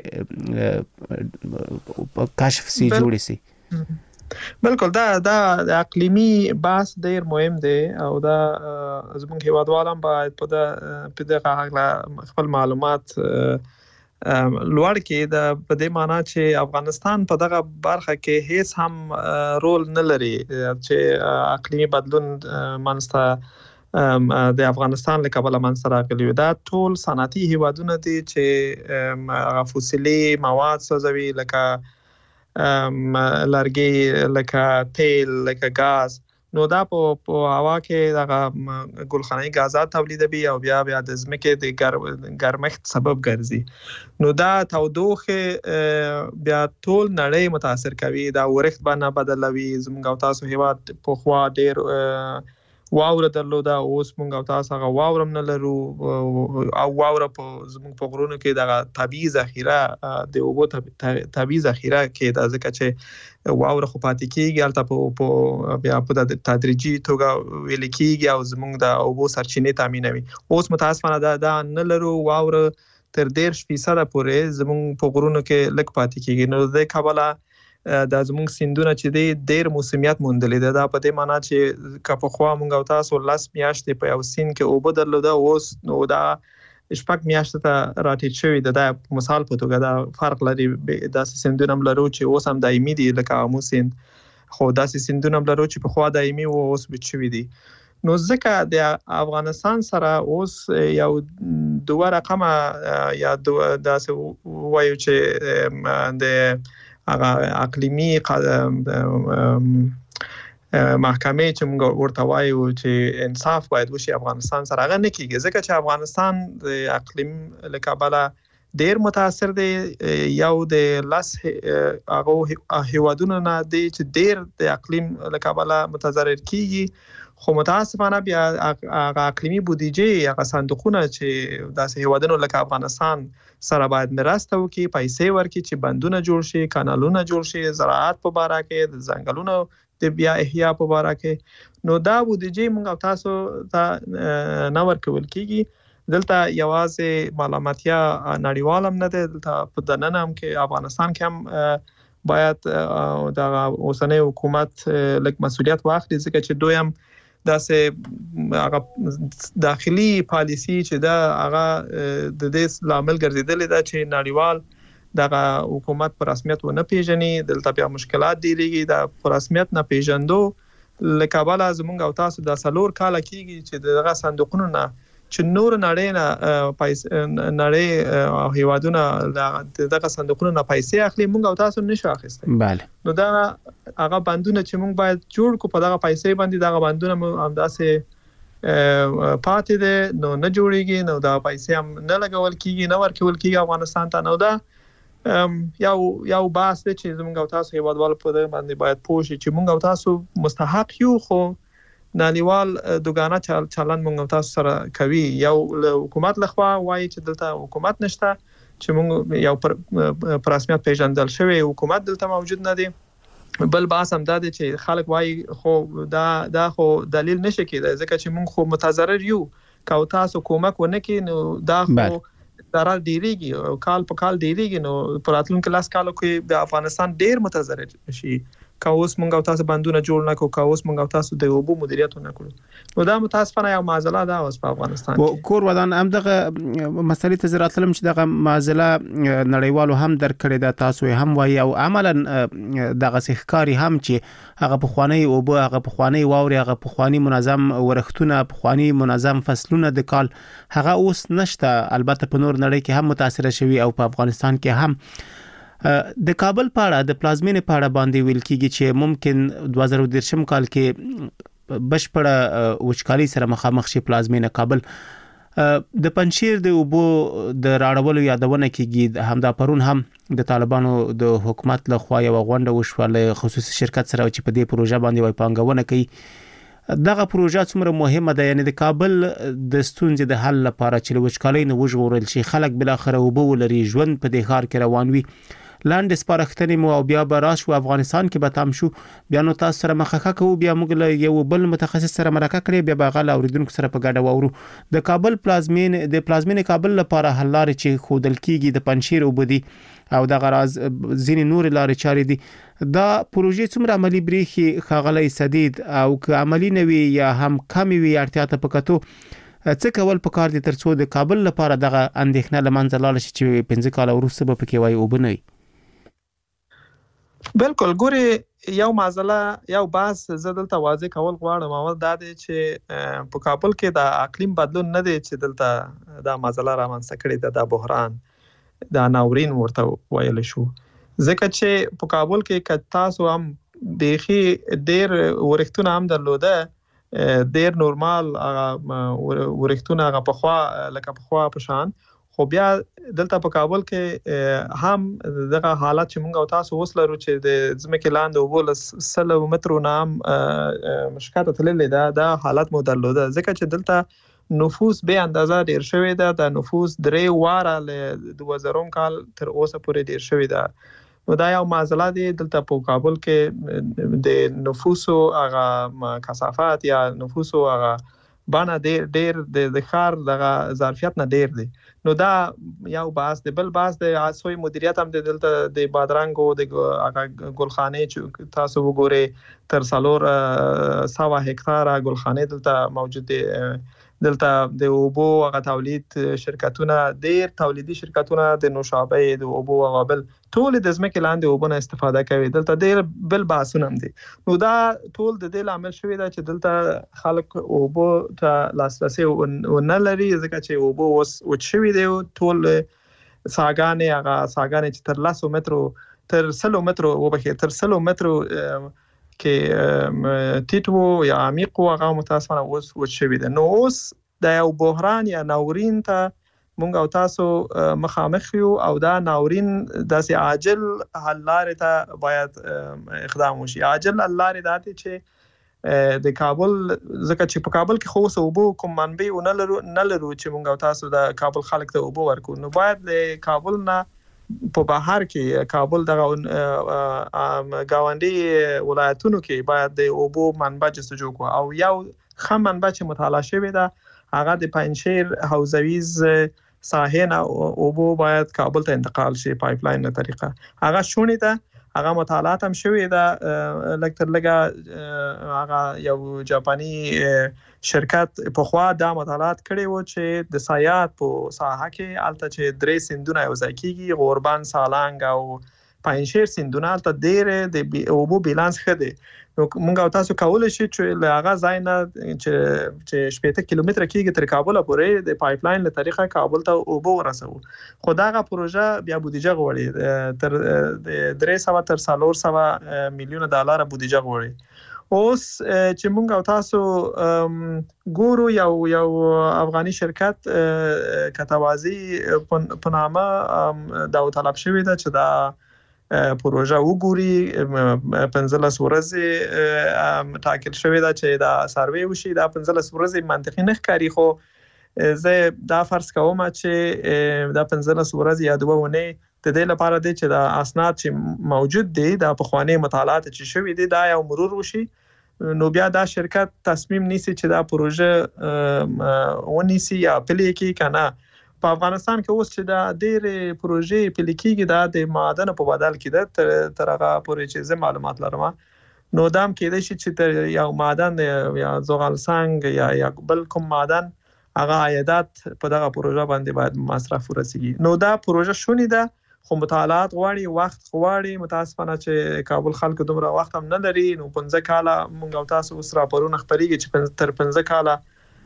پروژې کشف سي جوړې سي بالکل دا اقلیمی بحث ډیر مهم دی او دا زموږ هیوادوالان باید په دغه حق خپل معلومات لوړ کې د په دې معنی چې افغانستان په دغه برخه کې هیڅ هم رول نه لري چې اقلیمی بدلون منځته د افغانستان له کبله منځته راغلی دا ټول صنعتي هیوادونه دي چې فوسیلي مواد سوځوي لکه لرګي لکه تیل لکه غاز نو دا په هوا کې دغه ګلخانه‌ای غازات تولیدوي او بیا د ځمکې د ګرمښت سبب ګرځي نو دا تودوخه بیا ټول نړۍ متاثر کوي دا ورښت باندې بدلوي زموږ او تاسو هیواد په خوا ډیر واوره درلوده اوس مونږ او تاسو هغه واورم نه لرو او واوره په زموږ په غرونو کې دغه طبيعي ذخیره د اوبو طبيعي ذخیره کې د ځکه چې واوره خو پاتې کیږي البته بیا په تدریجي توګه ویل کیږي او زموږ د اوبو سرچینې تامینوي اوس متاسفانه دا نه لرو واوره تر 10% پورې زموږ په غرونو کې لږ پاتې کیږي نو د کابل د زموږ سیندونه چې ډېر موسمیت موندلې ده په دې معنی چې که خو موږ او تاسو لاس میاشتې په یو سین کې اوبه درلوده اوس نو دا شپږ میاشتې ته راټیټ شوی ده د مثال په توګه دا فرق لري د سیندونه لرو چې اوس هم دایمي دي لکه امو سیند خو داسې سیندونه لرو چې په خوا دایمي او اوس بچ شوی دي نو ځکه د افغانستان سره اوس یو دوه رقمه یا داسې وایو چې د اقلیمی محکمه چې موږ ورته وایو چې انصاف باید وشي افغانستان سره هغه نه کیږي ځکه چې افغانستان د اقلیم له کبله ډیر متاثر دی یو د لاس هغه هیوادونو نه دی چې ډیر د اقلیم له کبله متضرر کیږي خو متاسفانه بیا هغه اقلیمی بودیجه هغه صندوقونه چې داسې هیوادونو لکه افغانستان سره باید مرسته وکړي پیسې ورکړي چې بندونه جوړ شي کانالونه جوړ شي زراعت په باره کې د ځنګلونو د بیا احیا په باره کې نو دا بودیجه موږ تاسو ته نه ورکول کیږي دلته یوازې ملامتیا نړیوال هم نه ده دلته په دننه هم کې افغانستان کې هم باید د اوسنۍ حکومت لږ مسؤلیت واخلي ځکه چې دوی هم داسې هغه داخلي پالیسی چې دا هغه د دې لامل ګرځیدل دا چې نړیوال دغه حکومت پر رسمیت و نه پیژني دلته بیا مشکلات دی لګي دا پر رسمیت نه پیژندو لکابل زمونږ او تاسو د سلور کال کېږي چې دغه صندوقونو نه چې نور نړۍ نه نړۍ او هیوادونه دغه صندوقونو نه پیسې اخلي موږ او تاسو نشو اخیستل. بله. نو دا هغه بندونه چې موږ باید جوړ کو په دغه پیسې باندې دغه بندونه همداسې پاتې دي نو نه جوړیږي نو دا پیسې هم نه لګول کیږي نه ورکول کیږي افغانستان ته. نو دا یو باس دی چې موږ او تاسو هیوادوال په دې باندې باید پوه شي چې موږ او تاسو مستحق یو خو نړیوال دوګانه چلن موږ تاسو سره کوي. یو حکومت لخوا وایي چې دلته حکومت نشته چې موږ یو پر رسمیت پیژندل شوی حکومت دلته موجود نه دی. بل باس هم دا دی چې خلک وایي خو دا خو دلیل نشي کېدای ځکه چې موږ خو متضرر یو که تاسو کومک ونه کړئ نو دا خو ضرر ډیریږي او کال په کال ډیریږي نو په راتلونکو لاس کالو کې د افغانستان ډیر متضرر شي که اوس مونږ او تاسو بندونه جوړ نه کوو که اوس مونږ او تاسو د اوبو مدیریت نه کړو نو دا متاسفانه یو معضله ده اوس په افغانستان کې. کور ودان هم دغه مسلې ته زراتلم چې دغه معضله نړیوالو هم درکړې ده تاسو هم وایي او عملا دغه ښکاری هم چې هغه په خوانی اوبو هغه په خوانی واوري هغه په خوانی منظم ورختونه په خوانی منظم فصلونه د کال هغه اوس نشته. البته په نور نړۍ کې هم متاثر شوی او په افغانستان کې هم. د کابل په اړه د پلازمینې په اړه باندې ویل کیږي چې ممکن 2013 کال کې بشپړه وچکالي سره مخامخ شي پلازمینې کابل. د پنځیر د اوبو د راړولو یادونه کیږي همدا پرون هم د طالبانو د حکومت له خوا یو غونډه وشوله خصوصي شرکت سره چې په دې پروژه باندې وای پانګونه کوي. دغه پروژه څومره مهمه ده یعنی د کابل د ستونزې د حل لپاره چې وچکالي نه وژغورل شي خلک بل اخر اوبو ولري ژوند په دې ښار کې روان وي لاندې سپارښتنې مو او بیا به راشو افغانستان کې به تام شو بیا نو تاسو سره مخه کوو بیا موږ له یو بل متخصص سره مرکه کړې بیا به غل اوریدونکو سره په ګډه وورو. د کابل پلازمینې کابل لپاره حل لارې چې خودل کیږي د پنځیر وبدي او د غراز ځینې نور لارې چارې دي دا پروژې څومره عملی بریخي خاغلی سدید او که عملی نوي یا هم کمی وي اړتیا ته پکاتو څه کول پکار دي ترڅو د کابل لپاره دغه اندېښنه لمنځه لاړ شي چې 15 کال وروسته به پکې وای وبنوي. بالکل ګوري یو معضله یو باس زه دلته واضح کول غواړم او دا دی چې په کابل کې د اقلیم بدلون نه دی چې دلته دا معضله رامنځته کړې ده د بحران د ناورین ورته ویل شو ځکه چې په کابل کې تاسو هم بيخي ډېر ورښتونه هم درلوده ډېر نورمال ورښتونه هغه په خوا لکه په خوا په شان خو بیا دلته په کابل کې هم دغه حالت چې موږ او تاسو اوس لرو چې د ځمکې لاندې اوبو له 100 مترو نه هم مشکاته تللې ده دا حالت مو درلوده ځکه چې دلته نفوس به اندازه ډیر شوی ده د نفوس 3 واره له 2000 کال تر اوسه پورې ډیر شوی ده. نو دا یو معضله دی دلته په کابل کې د نفوسو هغه کثافت یا نفوسو هغه باندې ډیر د ښار دغه ظرفیت نه ډیر دی. نو دا یو باس دی. بل باس د اسوي مدیریت هم دلته د بادرنګو د هغه ګلخانه چې تاسو وګورئ تر 300 هکتار ګلخانه دلته موجود دي. دلته د اوبو هغه تولید شرکتونه ډیر تولیدي شرکتونه د نوشابه د اوبو هغه بل ټول د ځمکې لاندې اوبو نه استفاده کوي دلته ډیر بل باسونه هم دي. نو دا ټول د دې عامل شوی دا چې دلته خلک اوبو ته لاسرسي نه لري ځکه چې اوبو وچ شوی دی ټول ساګانې هغه ساګانې چې تر 100 مترو تر 100 مترو وبخې تر 100 مترو کې ټیټو یا عمیق هغه متاسفانه اوس وچ شوی دی. نو اوس د یو بحران یا ناورین ته مونږ او تاسو مخامخ یو او دا ناورین داسې عاجل حل لارې ته باید اقدام وشي. عاجل حل لارې دا دي چې د کابل ځکه چې په کابل کې خو اوبو کوم منبع نه لرو چې مونږ او تاسو د کابل خلک ته اوبو ورکو نو باید د کابل نه په بهر کې کابل دغه گاونډي ولایتونو کې باید د اوبو منبع جستجو کو او یو خام منبع چې مطالعه شوی ده هغه د پنځیر حوزویز ساحه اوبو باید کابل ته انتقال شي پایپ لاین په طریقه هغه شونې ده هغه مطالعات هم شوی ده لکتر لګه هغه یو جاپانی شرکت په خوا د مطالعات کړي وو چې د سایات په ساحه کې الته چې درې سندونه یو ځای کیږي غوربان سالنګ او پاینشیر سیندونه ته ډیر د اوبو بیلانس خده نو مونږ تاسو کولای شي چې لاغه ځای نه چې 70 کیلومتر کېږي تر کابل پورې د پایپ لاین له طریقه کابل ته اوبو ورسو خو داغه پروژه بیا بودیجه غوړي تر 300 تر 400 میلیون ډالر بودیجه غوړي اوس چې مونږ تاسو ګورو یو افغاني شرکت کتوازی په نامه دا طلب شوی دا چې دا پروژه وګوري 15 ورځې ټاکل شوی دا چې دا سروې وشي دا 15 ورځې منطقي نه ښکاري خو زه دا فرض کوم چې دا 15 ورځې یا 2 ونې د دې لپاره دی چې دا اسناد چې موجود دي دا په خواني مطالعات چې شوی دي دا یو مرور وشي نو بیا دا شرکت تصمیم نیسي چې دا پروژه ونیسي یا پلي کې کنه په افغانستان کې اوس چې دا ډېر پروژې پلي کېږي دا د معدن په بدل کې ده تر هغه پورې چې زه معلومات لرم نو دام کېدای شي چې یو معدن یا زغال سنگ یا بل کوم معدن هغه عایدات په دغه پروژه باندې باید مصرف ورسیږي نو دا پروژه شونې ده خو مطالعات غواړي وخت غواړي متاسفانه چې کابل خلک دومره وخت هم نه لري نو 15 کاله مونږ تاسو اوس راپورونه خبريږي چې تر 15 کاله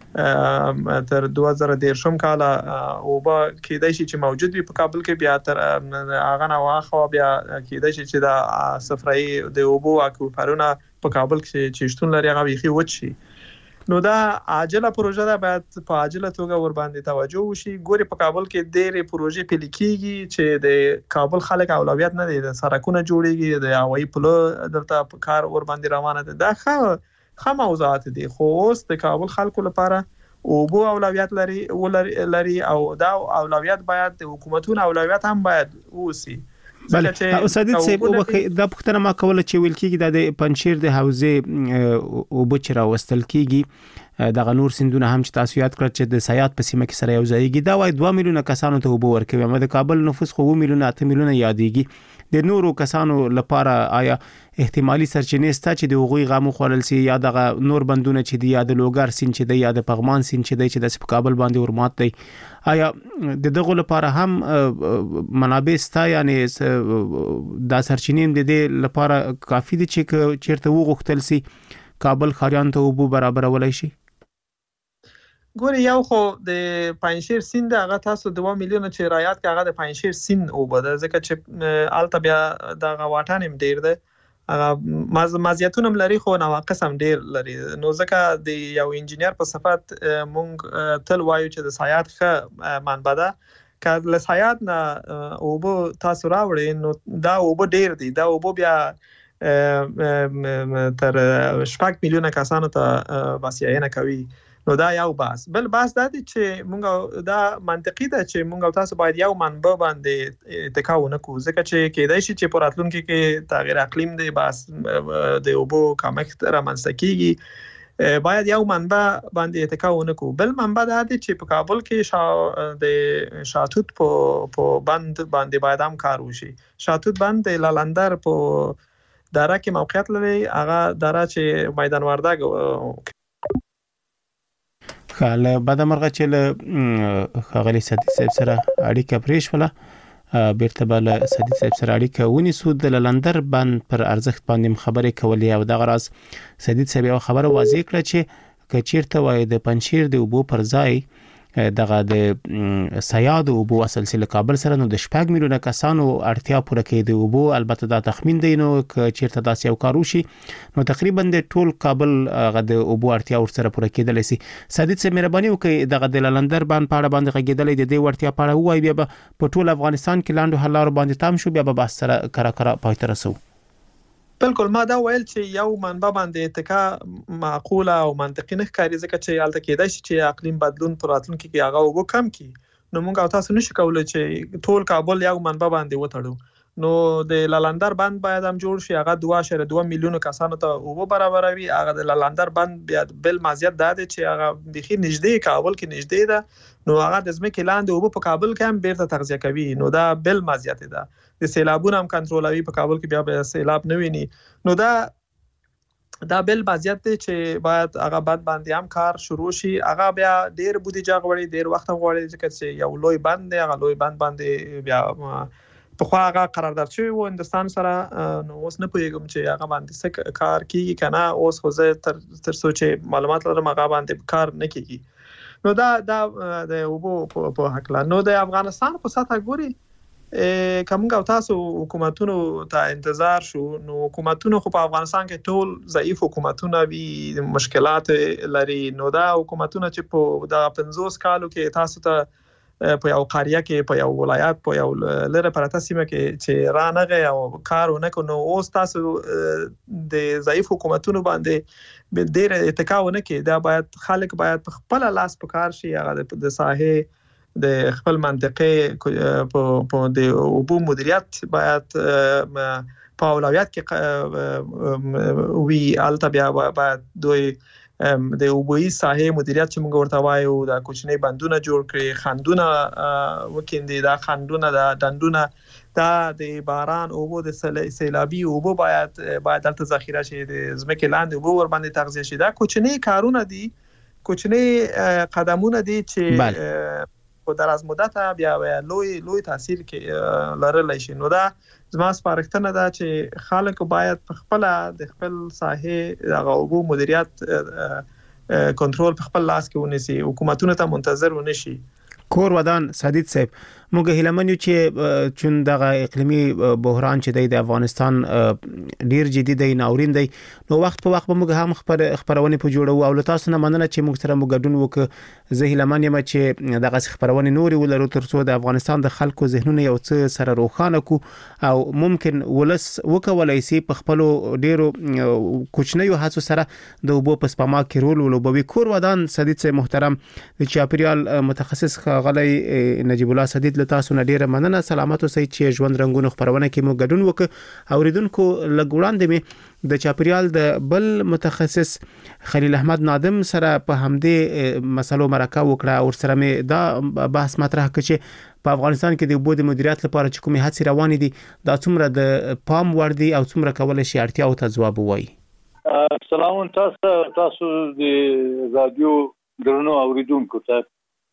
تر 2013 کاله او با کېدای شي چې موجود وي په کابل کې بیا تر هغه نه واخو بیا کېدای شي چې دا صفرای د اوبو اکوپرونه په کابل کې چې شتون لري هغه ویخي وچی نو دا عاجله پروژه ده باید په عاجله توګه ور باندې توجه وشي ګوري په کابل کې ډېرې پروژې پلي کېږي چې د کابل خلک اولویت نه دي د سړکونه جوړيږي د هوایي پلو دلته کار ور باندې روانه ده دا خه موضوعات دي خو اوس د کابل خلکو لپاره اوبو اولویت لري او دا اولویت باید د حکومتونو اولویت هم باید وسی بله سادت صاحب دا پختنه ما کوله چې ویل کېږي د پنځیر د حوزه اوبو چې راوستل کېږي د غنور سندونه هم چې تاسو یاد کړئ چې د سیاحت په سیمه کې سره یو ځایږي دا وای 2 میلیونه کسانو ته اوبو ورکوي مې د کابل نفوس خو 2 میلیونه 8 میلیونه یادېږي د نورو کسانو لپاره آیا احتمالي سرچینې ستا چې د هغوی غامو خورل سي یا د نور بندونه چې دی یا د لوګر سین چې دی یا د پغمان سین چې دی چې د کابل باندې ورمات دی آیا د دغه لپاره هم منابع ستا یعنی دا سرچینې د دې لپاره کافي دي چې چیرته وغوښتل سي کابل خاریان ته وبو برابر ولای شي ګوري یو خو د پاینشیر سیند هغه تاسو 2 میلیونه چې رایات کې هغه د پاینشیر سیند اوبه ځکه چې آلته بیا د غواټان هم ډیر ده هغه مزیتونه لري خو نواقص هم ډیر لري نو ځکه د یو انجینیر په صفت مونږ تل وایو چې د سیاحت ښه منبع ده که له سیاحت نه اوبه تاسو راوړئ نو دا اوبه ډیر دي دا اوبه بیا تر 8 میلیونه کسانو ته واسیاینه کوي نو دا یو بل باس دا دي چې مونږ دا منطقي ده چې مونږ تاسو باید یو منبع باندې اتکا ونکو ځکه چې کېدای شي چې پراتلونکو کې تغییر اقلیم دی باس د اوبو کمښت رامنځته کیږي باید یو منبع باندې اتکا ونکو بل منبع دا دي چې په کابل کې د شاتوت په بند باندې باید هم کار وشي شاتوت بند د لالندر په دره کې موقعیت لري هغه دره چې میدان وردګ خاله بعد مرغه چې له خغلی سدي صاحب سره اړیکه پریش ولا بیرته بل سدي صاحب سره اړیکه ونی سود د لندر بند پر ارزښت باندې خبرې کولې او د غراز سدي صاحب یو خبره واضح کړه چې کچیرته وای د پنځیر د اوبو پر ځای دغه د سیاد اوبو سلسله کابل سره نو د 8 میلیونه کسانو اړتیا پوره کوي د اوبو البته دا تخمین دی نو چیرته داسې یو کار وشي نو تقریبا د ټول کابل غ د اوبو اړتیا ور سره پوره کېدل سي سادت سه مهرباني وکړئ دغه د لندر باندې پاړه باندې غږیدل د دې ورتیا پاړه وای بیا په ټول افغانستان کې لاندو حلار باندې تام شو بیا به بس سره کرا پاتې رسو بالکل ما دا ویل چې یو منبع باندې اتکا معقوله او منطقي نه ښکاري ځکه چې الته کېدای شي چې اقلیم بدلون پر راتلونکي کې هغه وګ کم کی نو موږ تاسو نشو کولای چې ټول کابل یو منبع باندې وټړو نو د لالندر بند باید هم جوړ شي هغه 2.2 میلیون کسانو ته اوبه برابروي هغه د لالندر بند بیا بل مزیت ده چې هغه بخي نږدې کابل کې نږدې ده نو هغه د ځمکې لاندې اوبه په کابل کې هم بیرته تغذیه کوي نو دا بل مزیت ده د سیلابونو هم کنټرولوي په کابل کې بیا سیلاب نه ویني نو دا بل مزیت دی چې باید هغه بند باندې هم کار شروع شي هغه بیا ډیر بودیجه غواړي ډیر وخت غواړي چې یو لوی بند دی هغه لوی بند باندې بیا په خو هغه قرارداد شوی و هندستان سره، نو اوس نه پوهیږم چې هغه باندې څه کار کیږي کنه. اوس خو زه تر سوچ معلومات لرم هغه باندې کار نه کیږي. نو دا د وبو په حق لا. نو د افغانستان په سطح ګوري کومه او تاسو حکومتونو ته انتظار شو، نو حکومتونو خو په افغانستان کې ټول ضعیف حکومتونه وی مشکلات لري. نو دا حکومتونه چې په د 50 کالو کې تاسو ته په یو قریه کې په یو ولایت په یو لره پرته سیمه کې چې رانغه او کارونه کوي، اوس تاسو د ضعیف حکومتونو باندې ډېر اتکاونه کې دا باید خلک باید خپل لاس په کار شي، هغه د ساحې د خپل منطقه په د اوبو مدیریت باید په اولویت کې وی الته بیا باید دوی د اوبوي ساحې مدیریت چې موږ ورته وایو د کوچنی بندونه جوړ کړي، خندونه وکیندي، دا خندونه د دندونه دا د باران اوبو د سیلابي اوبو باید الته ذخیره شي، د ځمکې لاندې اوبو ور باندې تغذیه شي. دا کوچنی کارونه دي، کوچنی قدمونه دي چې په دراز مدته بیا لوی تاثیر کې لرلی شي. نو دا زما سپارښتنه ده چې خلک باید په خپل د خپل ساحې د اوبو مدیریت کنټرول په خپل لاس کې ونیسي، حکومتونو ته منتظر ونشي. کور ودان سدید صاحب، موږ هیلمنو چې چون دغه اقلیمی بحران چې د افغانستان ډیر جدي دی، ناورین دی، نو وخت په وخت به موږ هم خبرونه په جوړو او تاسو نه مننه چې موږ سره موږ ګډون وکړو. زه هیلمن یم چې دغه خبرونه نوري ولرو ترڅو د افغانستان د خلکو ذهنونه یو څه سره روښانه کو او ممکن ولس وکولای شي په خپل ډیرو کوچنیو هڅو سره د وبو په سپما کې رول ولوبوي. کور ودان سدید صاحب محترم، د چاپیریال متخصص غلی نجیب الله سدید له تاسو نه ډیره مننه. سلامات اوسئ چې ژوند رنگونو خبرونه کې مو ګډون وکړ. اوریدونکو لګوړاندې می د چاپیریال د بل متخصص خلیل احمد نادم سره په همدې مسلو مرکه وکړه او سره می دا بحث مطرح کړ چې په افغانستان کې د اوبو د مدیریت لپاره چې کومې هڅې روانې دي دا څومره د پام وړ دي او څومره کولای شي اړتیاو ته ځواب ووایي. سلام تاسو د رادیو درنو اوریدونکو ته.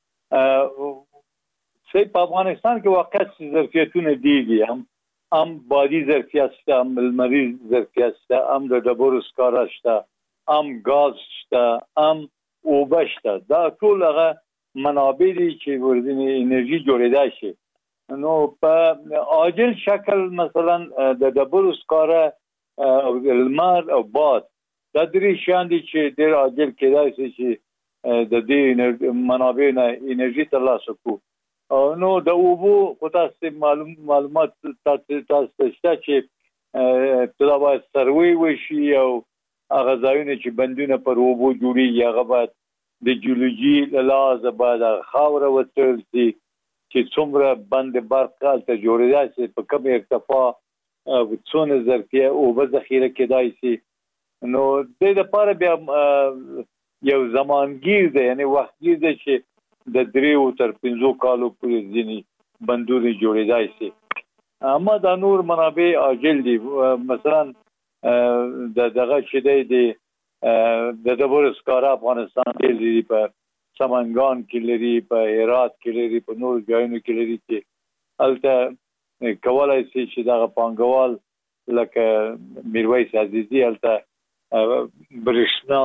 په افغانستان کې واقعا ظرفیتونه دي، هم بادي ظرفیت شته، هم لمریز ظرفیت شته، هم د ډبرو سکاره شته، هم غاز شته، هم اوبه شته. دا ټول هغه منابع دي چې ورځنی انرژي جوړېدای شي. نو په عاجل شکل مثلا د ډبرو سکاره او لمر او باد دا درې شیان دي چې ډېر عاجل کېدای شي چې د دې منابع نه انرژي ترلاسه کړو. نو د اوبو خو تاسو معلومات تاسو شته چې ابتدا باید سروي وشي او هغه ځایونه چې بندونه پر اوبو جوړیږي هغه باید د جیولوژي له لحاظه باید خاوره وڅېړل شي چې څومره بند برق هلته جوړېدای شي، په کوم ارتفاع څونه ظرفیه اوبه ذخیره کېدای شي. نو د دې لپاره بیا یو زمانګیر دی، یعنی وختګیر دی چې د 3 تر 5 کالو پورې ځینې بندونه جوړېدای شي. اما دا نور منابع عاجل دي، مثلا دغه چې دی د ډبرو سکاره افغانستان کې لري، په سمنګان کې لري، په هرات کې لري، په نور ځایونو کې لري چې هلته کولای شي چې دغه پانګوال لکه میرویس عزیزي هلته برېښنا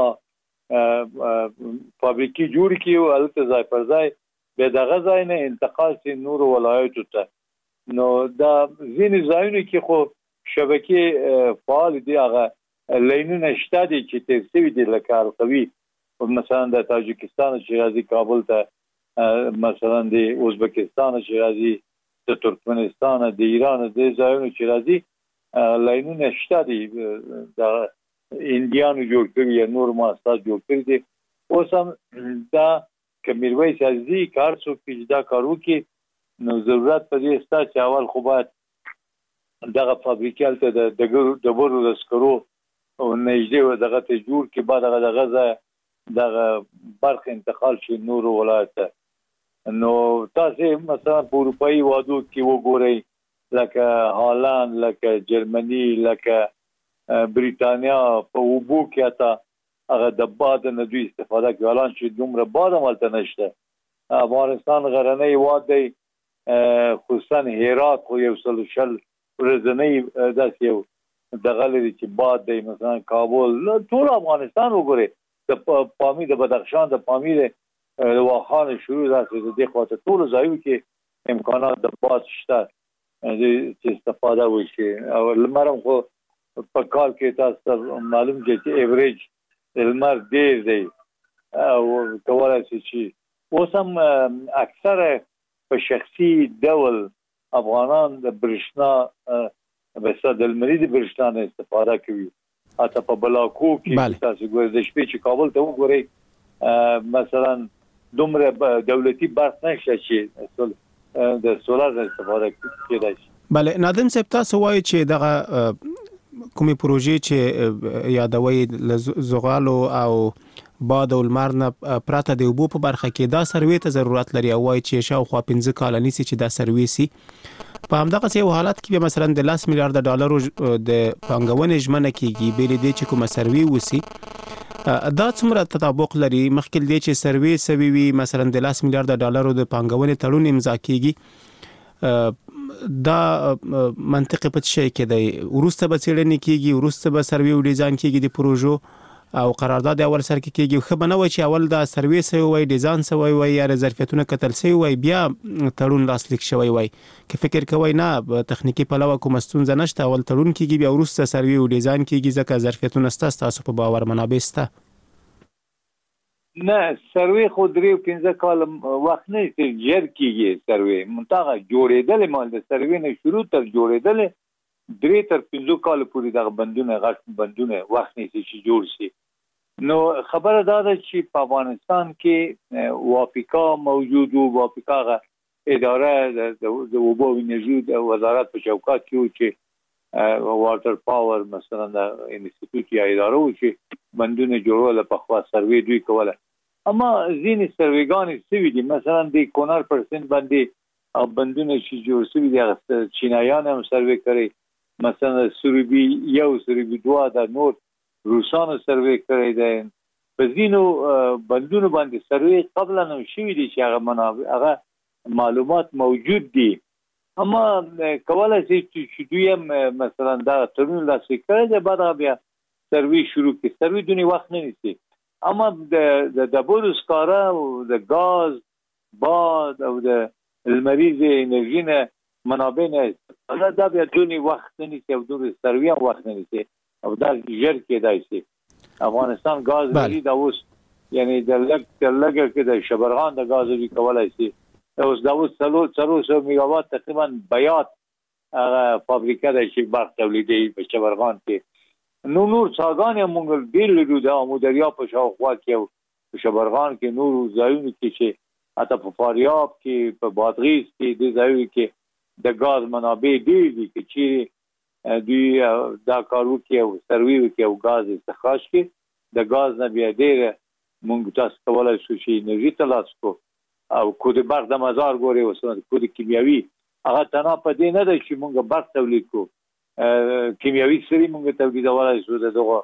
فابریکې جوړ کړي او هلته ځای پر ځای بیا دغه ځای نه انتقال شي نورو ولایتو ته. نو دا ځینې ځایونو کې خو شبکې فعال دي، هغه لینونه شته دي چې تیر شوي دي لکه القوي مثلا د تاجکستان چې راځي کابل ته، مثلا د ازبکستان چې راځي، د ترکمنستان، د ایران، د ځایونو چې راځي لینونه شته دي، د انډیانو جوړ کړي یا نور مؤسسات جوړ کړي دي. اوس هم دا که میرویس عزیزي کار څوک چې دا کار وکړي نو ضرورت په دې شته چې اول خو باید دغه فابریکې هلته د ډبرو د سکرو نږدې دغه ته جوړ کړي، بعد دغه ځای دغه برق انتقال شي نورو ولایت ته. نو تاسو مثلا په اروپایي هېوادو کې وګورئ لکه هالند، لکه جرمني، لکه بریتانیا، په اوبو کې حتی هغه د باد نه دوی استفاده کوي. الان چې دومره باد هم هلته نشته. افغانستان غرنی هېواد دی، خصوصا هرات خو یو سلوشل ورځنی داسې یو دغه لري چې باد دی مثلا کابل ټول افغانستان وګوري د پامیر د بدخشان د پامیر د واخان شروع داسې د خواته ټول ځایو کې امکانات د باد شته چې استفاده وشي او لمرم خو په کال کې تاسو معلوم چې ایوریج لمر ډیر دی او کولای شي چې اوس هم اکثره په شخصي ډول افغانان د برښنا بس د لمري د برښنا نه استفاده کوي حتی په بلاکو کې تاسو ګورئ د شپې چې کابل ته وګورئ مثلا دومره دولتي برق نشته چې د سولار استفاده کېدای شي. بله نادم صاحب تاسو وایي چې دغه کومې پروژې چې یادوي زغالو او باد او لمر نه پراته د اوبو په برخه کې دا سروې ته ضرورت لري او وایي چې شاوخوا 15 کال نیسي چې دا سروې سي په همدغه یو حالت کې مثلا د 10 میلیارډ ډالرو د پانګونې ژمنه کیږي بیل دې چې کومه سروې وسی دا څومره تطابق لري مخکې دې چې سروې سوي وي مثلا د 10 میلیارډ ډالرو د پانګونې تړون امضا کیږي دا منطقي په شي کې دی ورسته به څېړنې کیږي ورسته به سروې او ډیزاین کیږي د پروژو او قرارداد اول سر کې کیږي خو بنوي چې اول دا سروې سوي وای ډیزاین سوي وای یا ظرفیتونه کتل سوي وای بیا تړون لاسلیک شوی وای که فکر کوي نه تخنیکی پلوه کوم ستونزه نشته اول تړون کیږي بیا ورسته سروې او ډیزاین کیږي ځکه ظرفیتونه تاسو په باور منابع سته نه سروې خو 3-15 کال وخت نه جر کیږي سروې منتها جوړېدل مال د سروې نه شروع تر جوړېدل 3-5 کال پورې د بندونه غټ بندونه وخت نه چې جوړ شي نو خبره دا ده چې په افغانستان کې وافقا موجود او وافقا اداره د اوبو انرژي د وزارت په چوکاټ کې چې واټر پاور مثلا د انسټیټیوټ یا اداره و چې بندونه جوړول په خوا سروې دوی کوله اما ځینې سروېګانې سوي دي مثلا د کونړ پرسنټ باندې او بندونه چې جوړ سوي دي چینایان هم سروې کوي مثلا سروبي 1 سروبي 2 د نور روسانو سروې کړی دی په ځینو بندونو باندې سروې قبل نه شوي دي چې هغه معلومات موجود دي اما کولای شي چې دوی هم مثلا دا ترمیم لاسلیک کړی دی بعد بیا سروې شروع کړي سروې دونی وخت نه نیسي اما د ډبرو سکاره او د غاز باد او د لمریز انرژي نه منابع نه دا بیا دونی وخت نه نیسي او دونی سروې هم وخت نه نیسي او دا ژر کېدای شي افغانستان غاز لري دا اوس یعنی د لګ کې د شبرغان د غاز لري کولای شي اوس دا اوس 300 میگاوات تقریبا بیات فابریکه د شي برق تولیدي په شبرغان کې نور څاګان هم موږ ډیر لرو د امودریا په شاوخوا کې په شبرغان کې نور ځایونه کې چې اته په فاریاب کې په بادغیس کې د ځایونو کې د غاز منابع ډیر دي چې دوی دا کارو کې او سروي کې او غاز استخراج کې د غاز نه بیا ډیر موږ تاسو کولای شو چې انرژي ترلاسه کو او کود برق د مزار ګوري او کود کیمیاوي هغه تنه په دې نه ده چې موږ برق تولید کو کیمیاوي سری موږ تولیدولای شو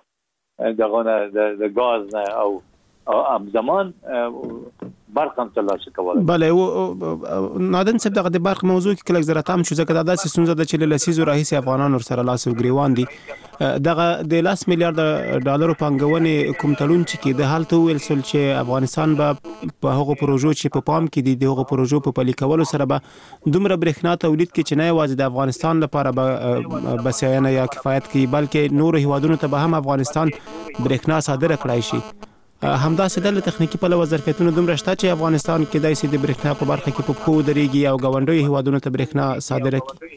دغه د غاز نه او همزمان برق هم ترلاسه کولای. بله نادن صاحب دغه د برق موضوع کې کله زره تام شو ځکه دا داسې ستونزه ده چې لسیزو راهیسې افغانان ورسره لاس او ګریوان دي دغه د 10 میلیارډ ډالرو پانګونې کوم تړون چې د حالت ویل سول چې افغانستان به په هغو پروژو چې په پام کې دي د هغو پروژو په پلي کولو سره به دومره برېښنا تولید کې چې نه یوازې د افغانستان لپاره به بسیاینه یا کفایت کوي بلکې نور هیوادونو ته به هم افغانستان برېښنا صادره کړای شي همداسې د تخنیکی په لور ظرفیتونه دومره شته چې افغانستان کې داسې د برېښنا په برخه کې په پخو درېږي او ګاونډي هیوادونو ته برېښنا صادره کړي.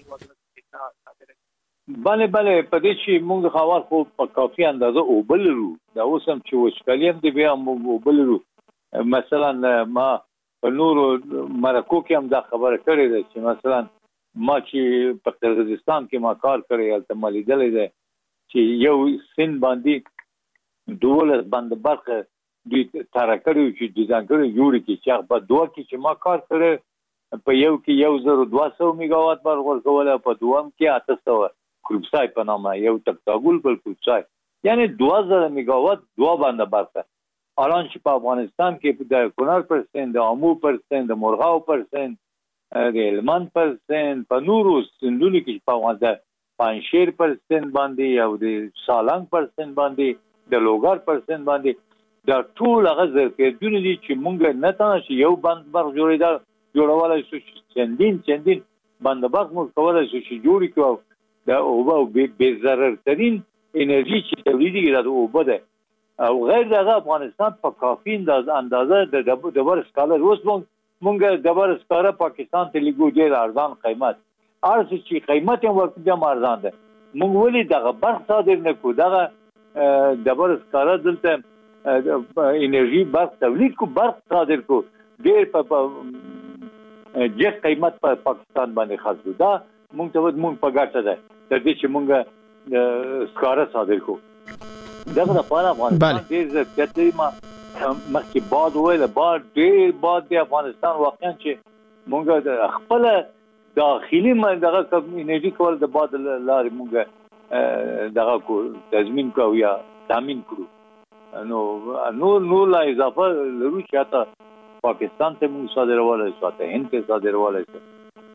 بله په دې چې موږ خاور خو په کافي اندازه اوبلرو دا اوس هم چې وشکالي هم دی بیا موږ اوبلرو مثلا ما په نور مرکو کې هم دا خبره کړې ده چې مثلا ما چې په قزاقستان کې ما کار کړی هلته ما لیدلی دی چې یو سن باندې 12 باندې برخه دوی ترکړو چې ډیزاین کړو جوړ کی چې په دوه کې چې ما کار کړی په یو کې 1200 میگاوات برق ورکول په دوم کې 800 کروبسای په نامه یو تکتاګول بل کروبسای یعنی 2000 میگاوات دوه باندې برق الان چې په افغانستان کې د کونړ پرسنټ د امو پرسنټ د مرغاو پرسنټ د هلمند پر سند په نورو سندونو کې په واسطه پنځشیر پر سند باندې او د سالنګ پر سند باندې د لوګر پر سند باندې دا ټول هغه ظرفیتونه دي چې مونږ نه تاسو یو بندبر جوړولای شو چندین بندبر موږ کولای شو چې جوړ کړو دا او به ضرر ترين انرژي چې تولیدي دا اوبه ده او غیر دغه افغانستان په کافي اندازه د ډبر سکاله روس مونږ ډبر سکاله پاکستان ته لګو ډیر ارزان قیمت ارزه چې قیمت یې ورته ارزان ده مونږ ولې دغه برخ صادر نه کو دغه ډبر سکاله دلته انرژي برخ تولید کو برخ صادر کو ډیر په جګ قیمت په پاکستان باندې خرڅو دا مونږ په ګټه ده د دې چې مونږ سکاره صادر کو دغه لپاره افغانستان ډیر ضرورت دی مخکې باد ویل باد ډیر باد دی افغانستان واقعا چې مونږ د خپل داخلي دغه انرژي کول د باد لارې مونږ دغه کو تضمین کو یا تامین کړو نو لا اضافه لرو چې تا پاکستان ته مونږ صادرولای شو ته هند ته صادرولای شو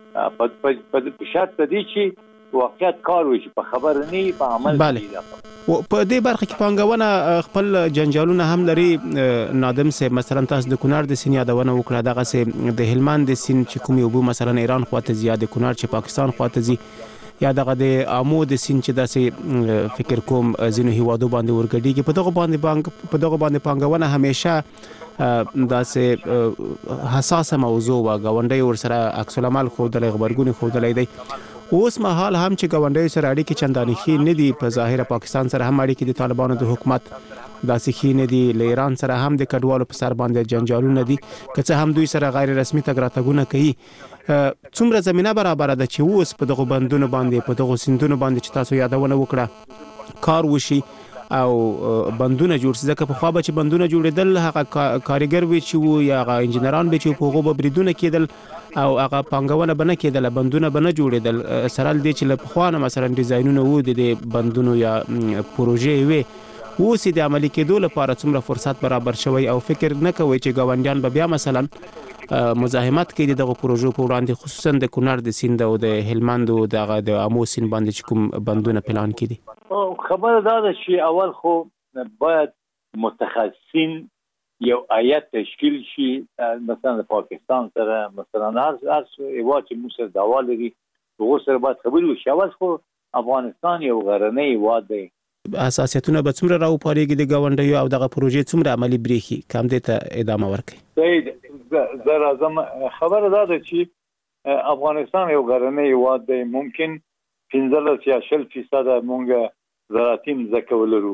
په شرط دی چې واقعیت کار وشي په خبر نه په عمل کې په دې برخه کې پانګونه خپل جنجالونه هم لري نادم سه مثلا تاسو د کونړ د سین یادونه وکړه دغه سه د هلمند د سین چې کوم یو مثلا ایران خواته زیاده کونړ چې پاکستان خواته زی یا دغه د امو د سین چې داسې فکر کوم زینو هیوادو باندې ورګډیږي په دغه باندې پانګونه همیشه داسې حساسه موضوع و غونډي ور سره عکس العمل خو د خبرګونی خو د لیدي اوس مهال هم چې غونډي سره اړیکې چندانې خې نه دي په ظاهر پاکستان سره هم اړیکې د طالبانو د حکومت داسې خې نه دي ل ایران سره هم د کډوالو په سر باندې جنجالونه دي که هم دوی سره غیر رسمي تګ راتګونه کوي څومره زمينه برابر ده چې اوس په دغه بندونو باندې په دغه سندونو باندې چې تاسو یادونه وکړه کار وشي او بندونه جوړ شي ځکه په خوا به چې بندونه جوړېدل هغه کاریګر وي چې یا هغه انجنیران به چې په هغه بریدونه کېدل او هغه پانګونه بنه کېدل بندونه بنه جوړېدل سره دې چې له خوا نه مثلا ډیزاینونه وو د بندونو یا پروژې وي اوس د عملي کېدو لپاره څومره فرصت برابر شوی او فکر نه کوي چې ګاونډیان به بیا مثلا مزاحمت کوي دغه پروژو په وړاندې خصوصا د کونړ د سیند او د هلمند او د امو سیند باندې چې کوم بندونه پلان کړي خبره دا ده چې اول خو باید متخصصین یو آیت تشکیل شي مثلا د پاکستان سره مثلا هر ایوا چې موږ سره داوا لري هغه سره باید خبرې وشي اول خو افغانستان یو غرنی هیواد دی اساسیتونه به څومره راوپارېږي د ګاونډیو او دغه پروژې څومره عملي بریخي کم دې ته ادامه ورکړي زه راځم خبره دا ده چې افغانستان یو غرنی هیواد دی ممکن 15 یا 20% مونږ زراعتي ځمکه ولرو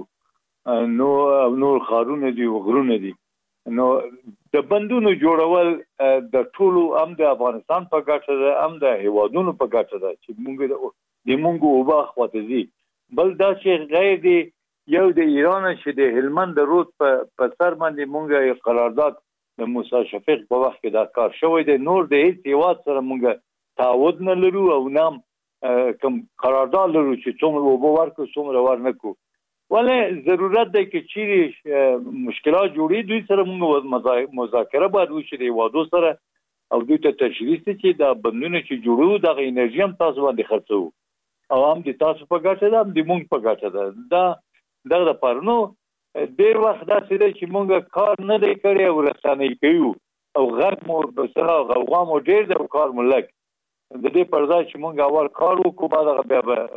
نور خارونه دي غرونه دي نو د بندونو جوړول د ټولو هم د افغانستان په ګټه ده هم د هیوادونو په ګټه ده چې مونږ وبا خواته بل دا چې غیر دی یو د ایران چې د هلمند رود په سر باندې مونږ یو قرارداد د موسی شفیق په وخت کې دا کار شوی دی نور د هیڅ هیواد سره مونږ تعهد نه لرو او نام کوم قرارداد لرو چې څومره وبو ورکو څومره ورنکو ولې ضرورت دی چې چیرې مشکلات جوړي دوی سره موږ مذاکره باید وشي د هیوادو سره او دوی ته تشریح چې دا بندونه چې جوړو د انرژي هم تاسو باندې خرڅو او هم د تاسو په ګټه ده هم د مونږ په ګټه ده دا د پرنو ډیر وخت دا چې مونږ کار نه دی کړی او رسنۍ کوي او غږ مو بسره غوغا مو ډیر د کار ملک د دې پر ځای چې مونږ اول کار وکړو بعد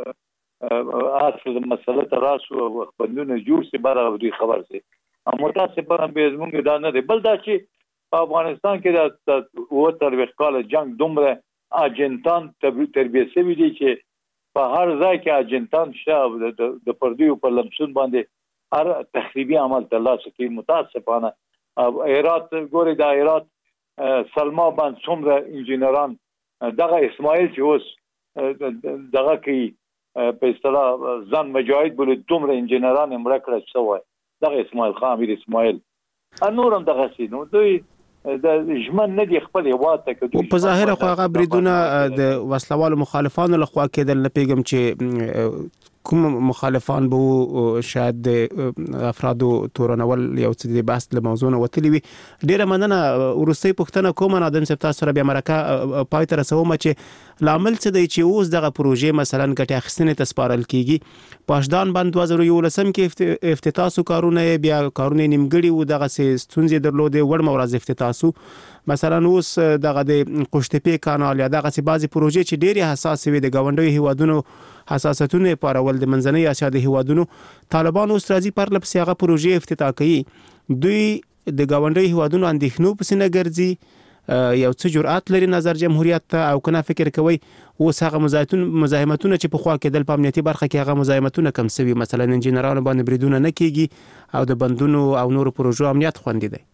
بیا اصل مسله ته راسو بندونه جوړ سي بعد دوی خبر سي متاسفانه به زمونږ دا نه دی بل دا چې په افغانستان کې د وتر وکاله جنگ دومره اجنټان تربیه شوی دي چې په هر ځای کې اجنټان شته د پردیو په لمسون باندې هر تخریبي عمل ترلاسه کوي متاسفانه ایرات ګوري د ایرات سلما باندې څومره انجنیران دغه اسماعیل چې اوس دغه کې په اصطلاح ځان مجاهد بوله دومره انجنیران امر کړی شوی دغه اسماعیل خان امیر اسماعیل نورم دغه سي نو دوی د ژمن نه دی خپل هیواد ته کوي په ظاهر خو هغه بریدونه د وسلوالو مخالفانو لخوا کېدل نه پیګم چې کوم مخالفان به شاید د افرادو تورنول یو څه د بحث له موضوع نه وتلی وي. ډیره مننه. ورستۍ پوښتنه کوم نادم صاحب تاسو سره بیا مرکه پای ته رسوم چې لامل څه دی چې اوس دغه پروژې مثلا ګټه اخیستنې ته سپارل کیږي. پاشدان بند 2011 کې افتتاح سو کارونه بیا کارونه نیمګړي و دغه ستونزې درلودې وړ مورز افتتاح سو. مثلا اوس دغه د قشتپې کانال یا دغه بعضی پروژې چې ډېری حساس وي د گاونډیو هیوادونو حساسیتونه پارول د منځنۍ اسیا د هیوادونو طالبان اوس راځي پر لپس هغه پروژې افتتاح کوي. دوی د گاونډیو هیوادونو اندېښنو پسې نه ګرځي یو څه جرأت لري نظر جمهوریت ته او کنه فکر کوي اوس هغه مزاحمتونه چې په خوا کېدل په امنیتي برخه کې هغه مزاحمتونه کم سوي مثلا انجینرانو باندې بریدونه نه کیږي او د بندونو او نورو پروژو امنیت خوندي دی.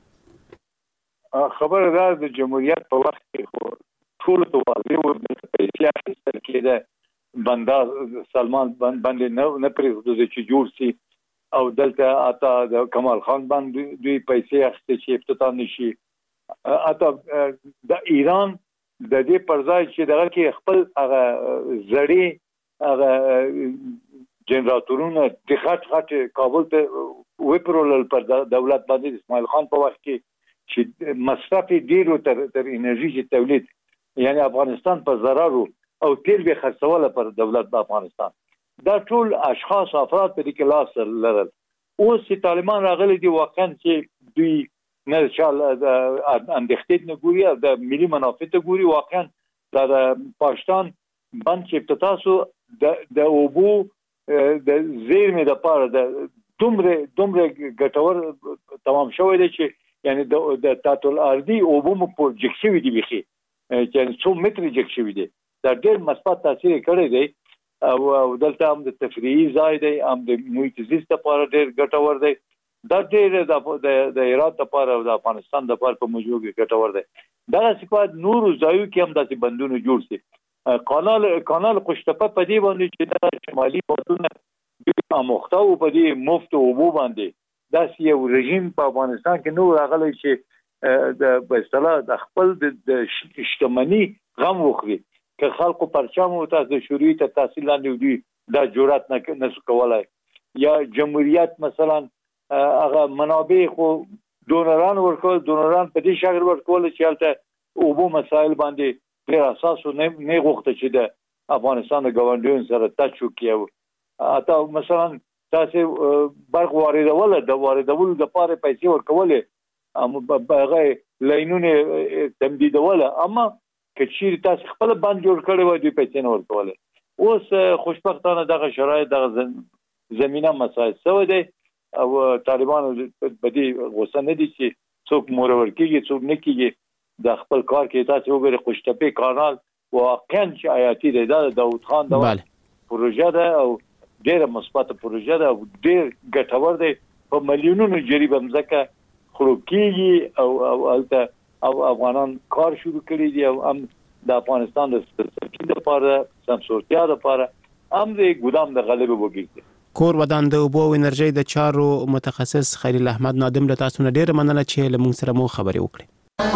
خبره ده د جمهوریت په وخت کې ټول ته واضح و د پیسې اخیستل کېده بندا سلمان باندې نه پرېږدو چې جوړ سي او دلته اتا د کمال خان باندې دوی پیسې اخیستې چې افتتاح نشي. اتا د ایران د دې پرځای چې دغه کې خپل هغه زړی هغه جنراتورونه د خاط کابل ته وپرول پر دولت باندې اسماعیل خان په وخت کې چې مصرف ډیرو تر انرژي چې تولید یعنی افغانستان په ضرر او تیل به خرڅول پر دولت د افغانستان دا ټول اشخاص افراد په دې کې لاس لرل. اوس چې طالبان راغلي دي واقعا چې دوی نه شال اندېښنې نه ګوري او د ملي منافع ته ګوري. واقعا د پاکستان بند چې افتتاح سو د اوبو د زیرمې لپاره د دومره ګټور تمام شوی دی چې یعنی د تاتل ارضی اوبو مو پروجیکټ شوی دی بخي چې 100 متر جک شوی دی دا ډېر مثبت تاثیر کړی دی او دلته هم د تفریحي ځای دی هم د محیط زیست لپاره ډېر ګټور دی دا ډېر د هرات لپاره او د افغانستان لپاره په موضوع کې ګټور دی. دا صفات نور ځایو کې هم داسې بندونه جوړ شي. کانال قشتپه په دې باندې چې د شمالي بندونه اموخته او په دې مفت اوبو باندې دا یو رژیم په افغانستان کې نو راغلی چې د بسلا د خپل د شتمنۍ غم وخوري که خلکو پرچم او تاسو د شوري ته تحصیل لاندې دی دا جرأت نه کولای یا جمهوریت مثلا هغه منابع خو دونران ورکول دونران په دې شکل ورکول چې البته اوبو مسائل باندې ډېر اساس نه غوښته چې د افغانستان د ګاونډیانو سره تاسو کې اته مثلا تاسو برق واردول د واردولو لپاره پیسې ورکولې هغه لاینونه تمدیدول اما کچیر تاسو خپل بند جوړ کړی و دوی پیسې نه ورکولې. اوس خوشبختانه دغه شرایط دغه زمينه مسائل سوي دي او طالبان په دې غوسه نه دي چې څوک مورور کیږي څوک نه کیږي د خپل کار کې تاسو وګورئ قشتپې کانال واقعا چې آیاتي دی دا داوود خان دا پروژه ده او ډېر مثبت پروژه ده او ډېر ګټور دی په میلیونونو جریب مزکه خلک کیږي او افغانان کار شروع کړی دي او هم د افغانستان د سرچینې لپاره سمسورتیا لپاره هم د ګودام د غلبه وګړي. کور ودان د اوبو او انرژي د چارو متخصص خلیل احمد نادم له تاسو نه ډېر مننه چې له موږ سره مو خبرې وکړې.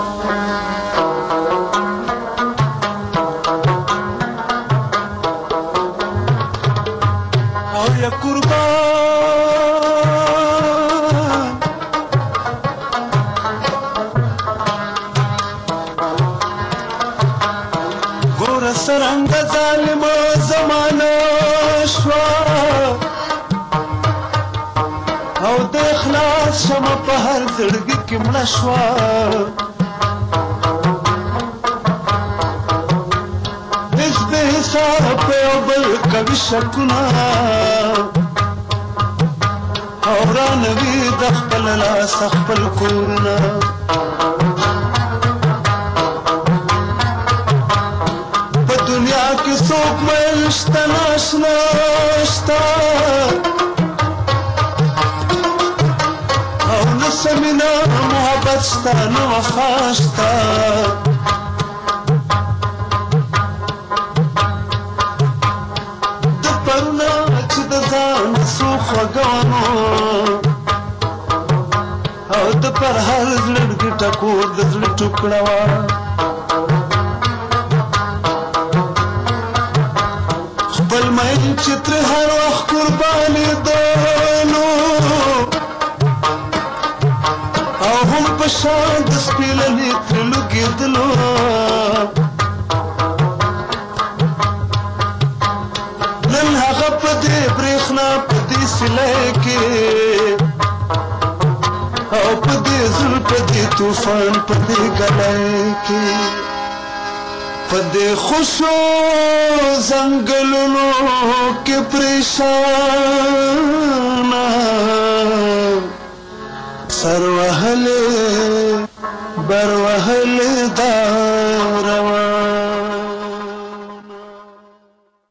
سرنګ ظالم زمانہ شوا او د اخلاص شمه په هر زړګي کې مړه شوا هیڅ به حساب په بل کوي شکونه او رانوي د خپل لاس خپل کورونه څوک مشته ناشنا شته او نه سمینه محبت شته نه وفا شته د پرونه چې د ځان څو خوږوانو او د پر هر زړګي ټکور د زړه ټوکړه وه خپل مین چتر هر وخت قرباني دونو او هم پشان د سپیلنې تر لګېدلو نن هغه په دې برېښنا په دې سیلۍ کې او په دې زړه په دې طوفان په دې ګلۍ کې په دې خوشو ځنګلونو کې پریشانه سر وهلې بر وهلې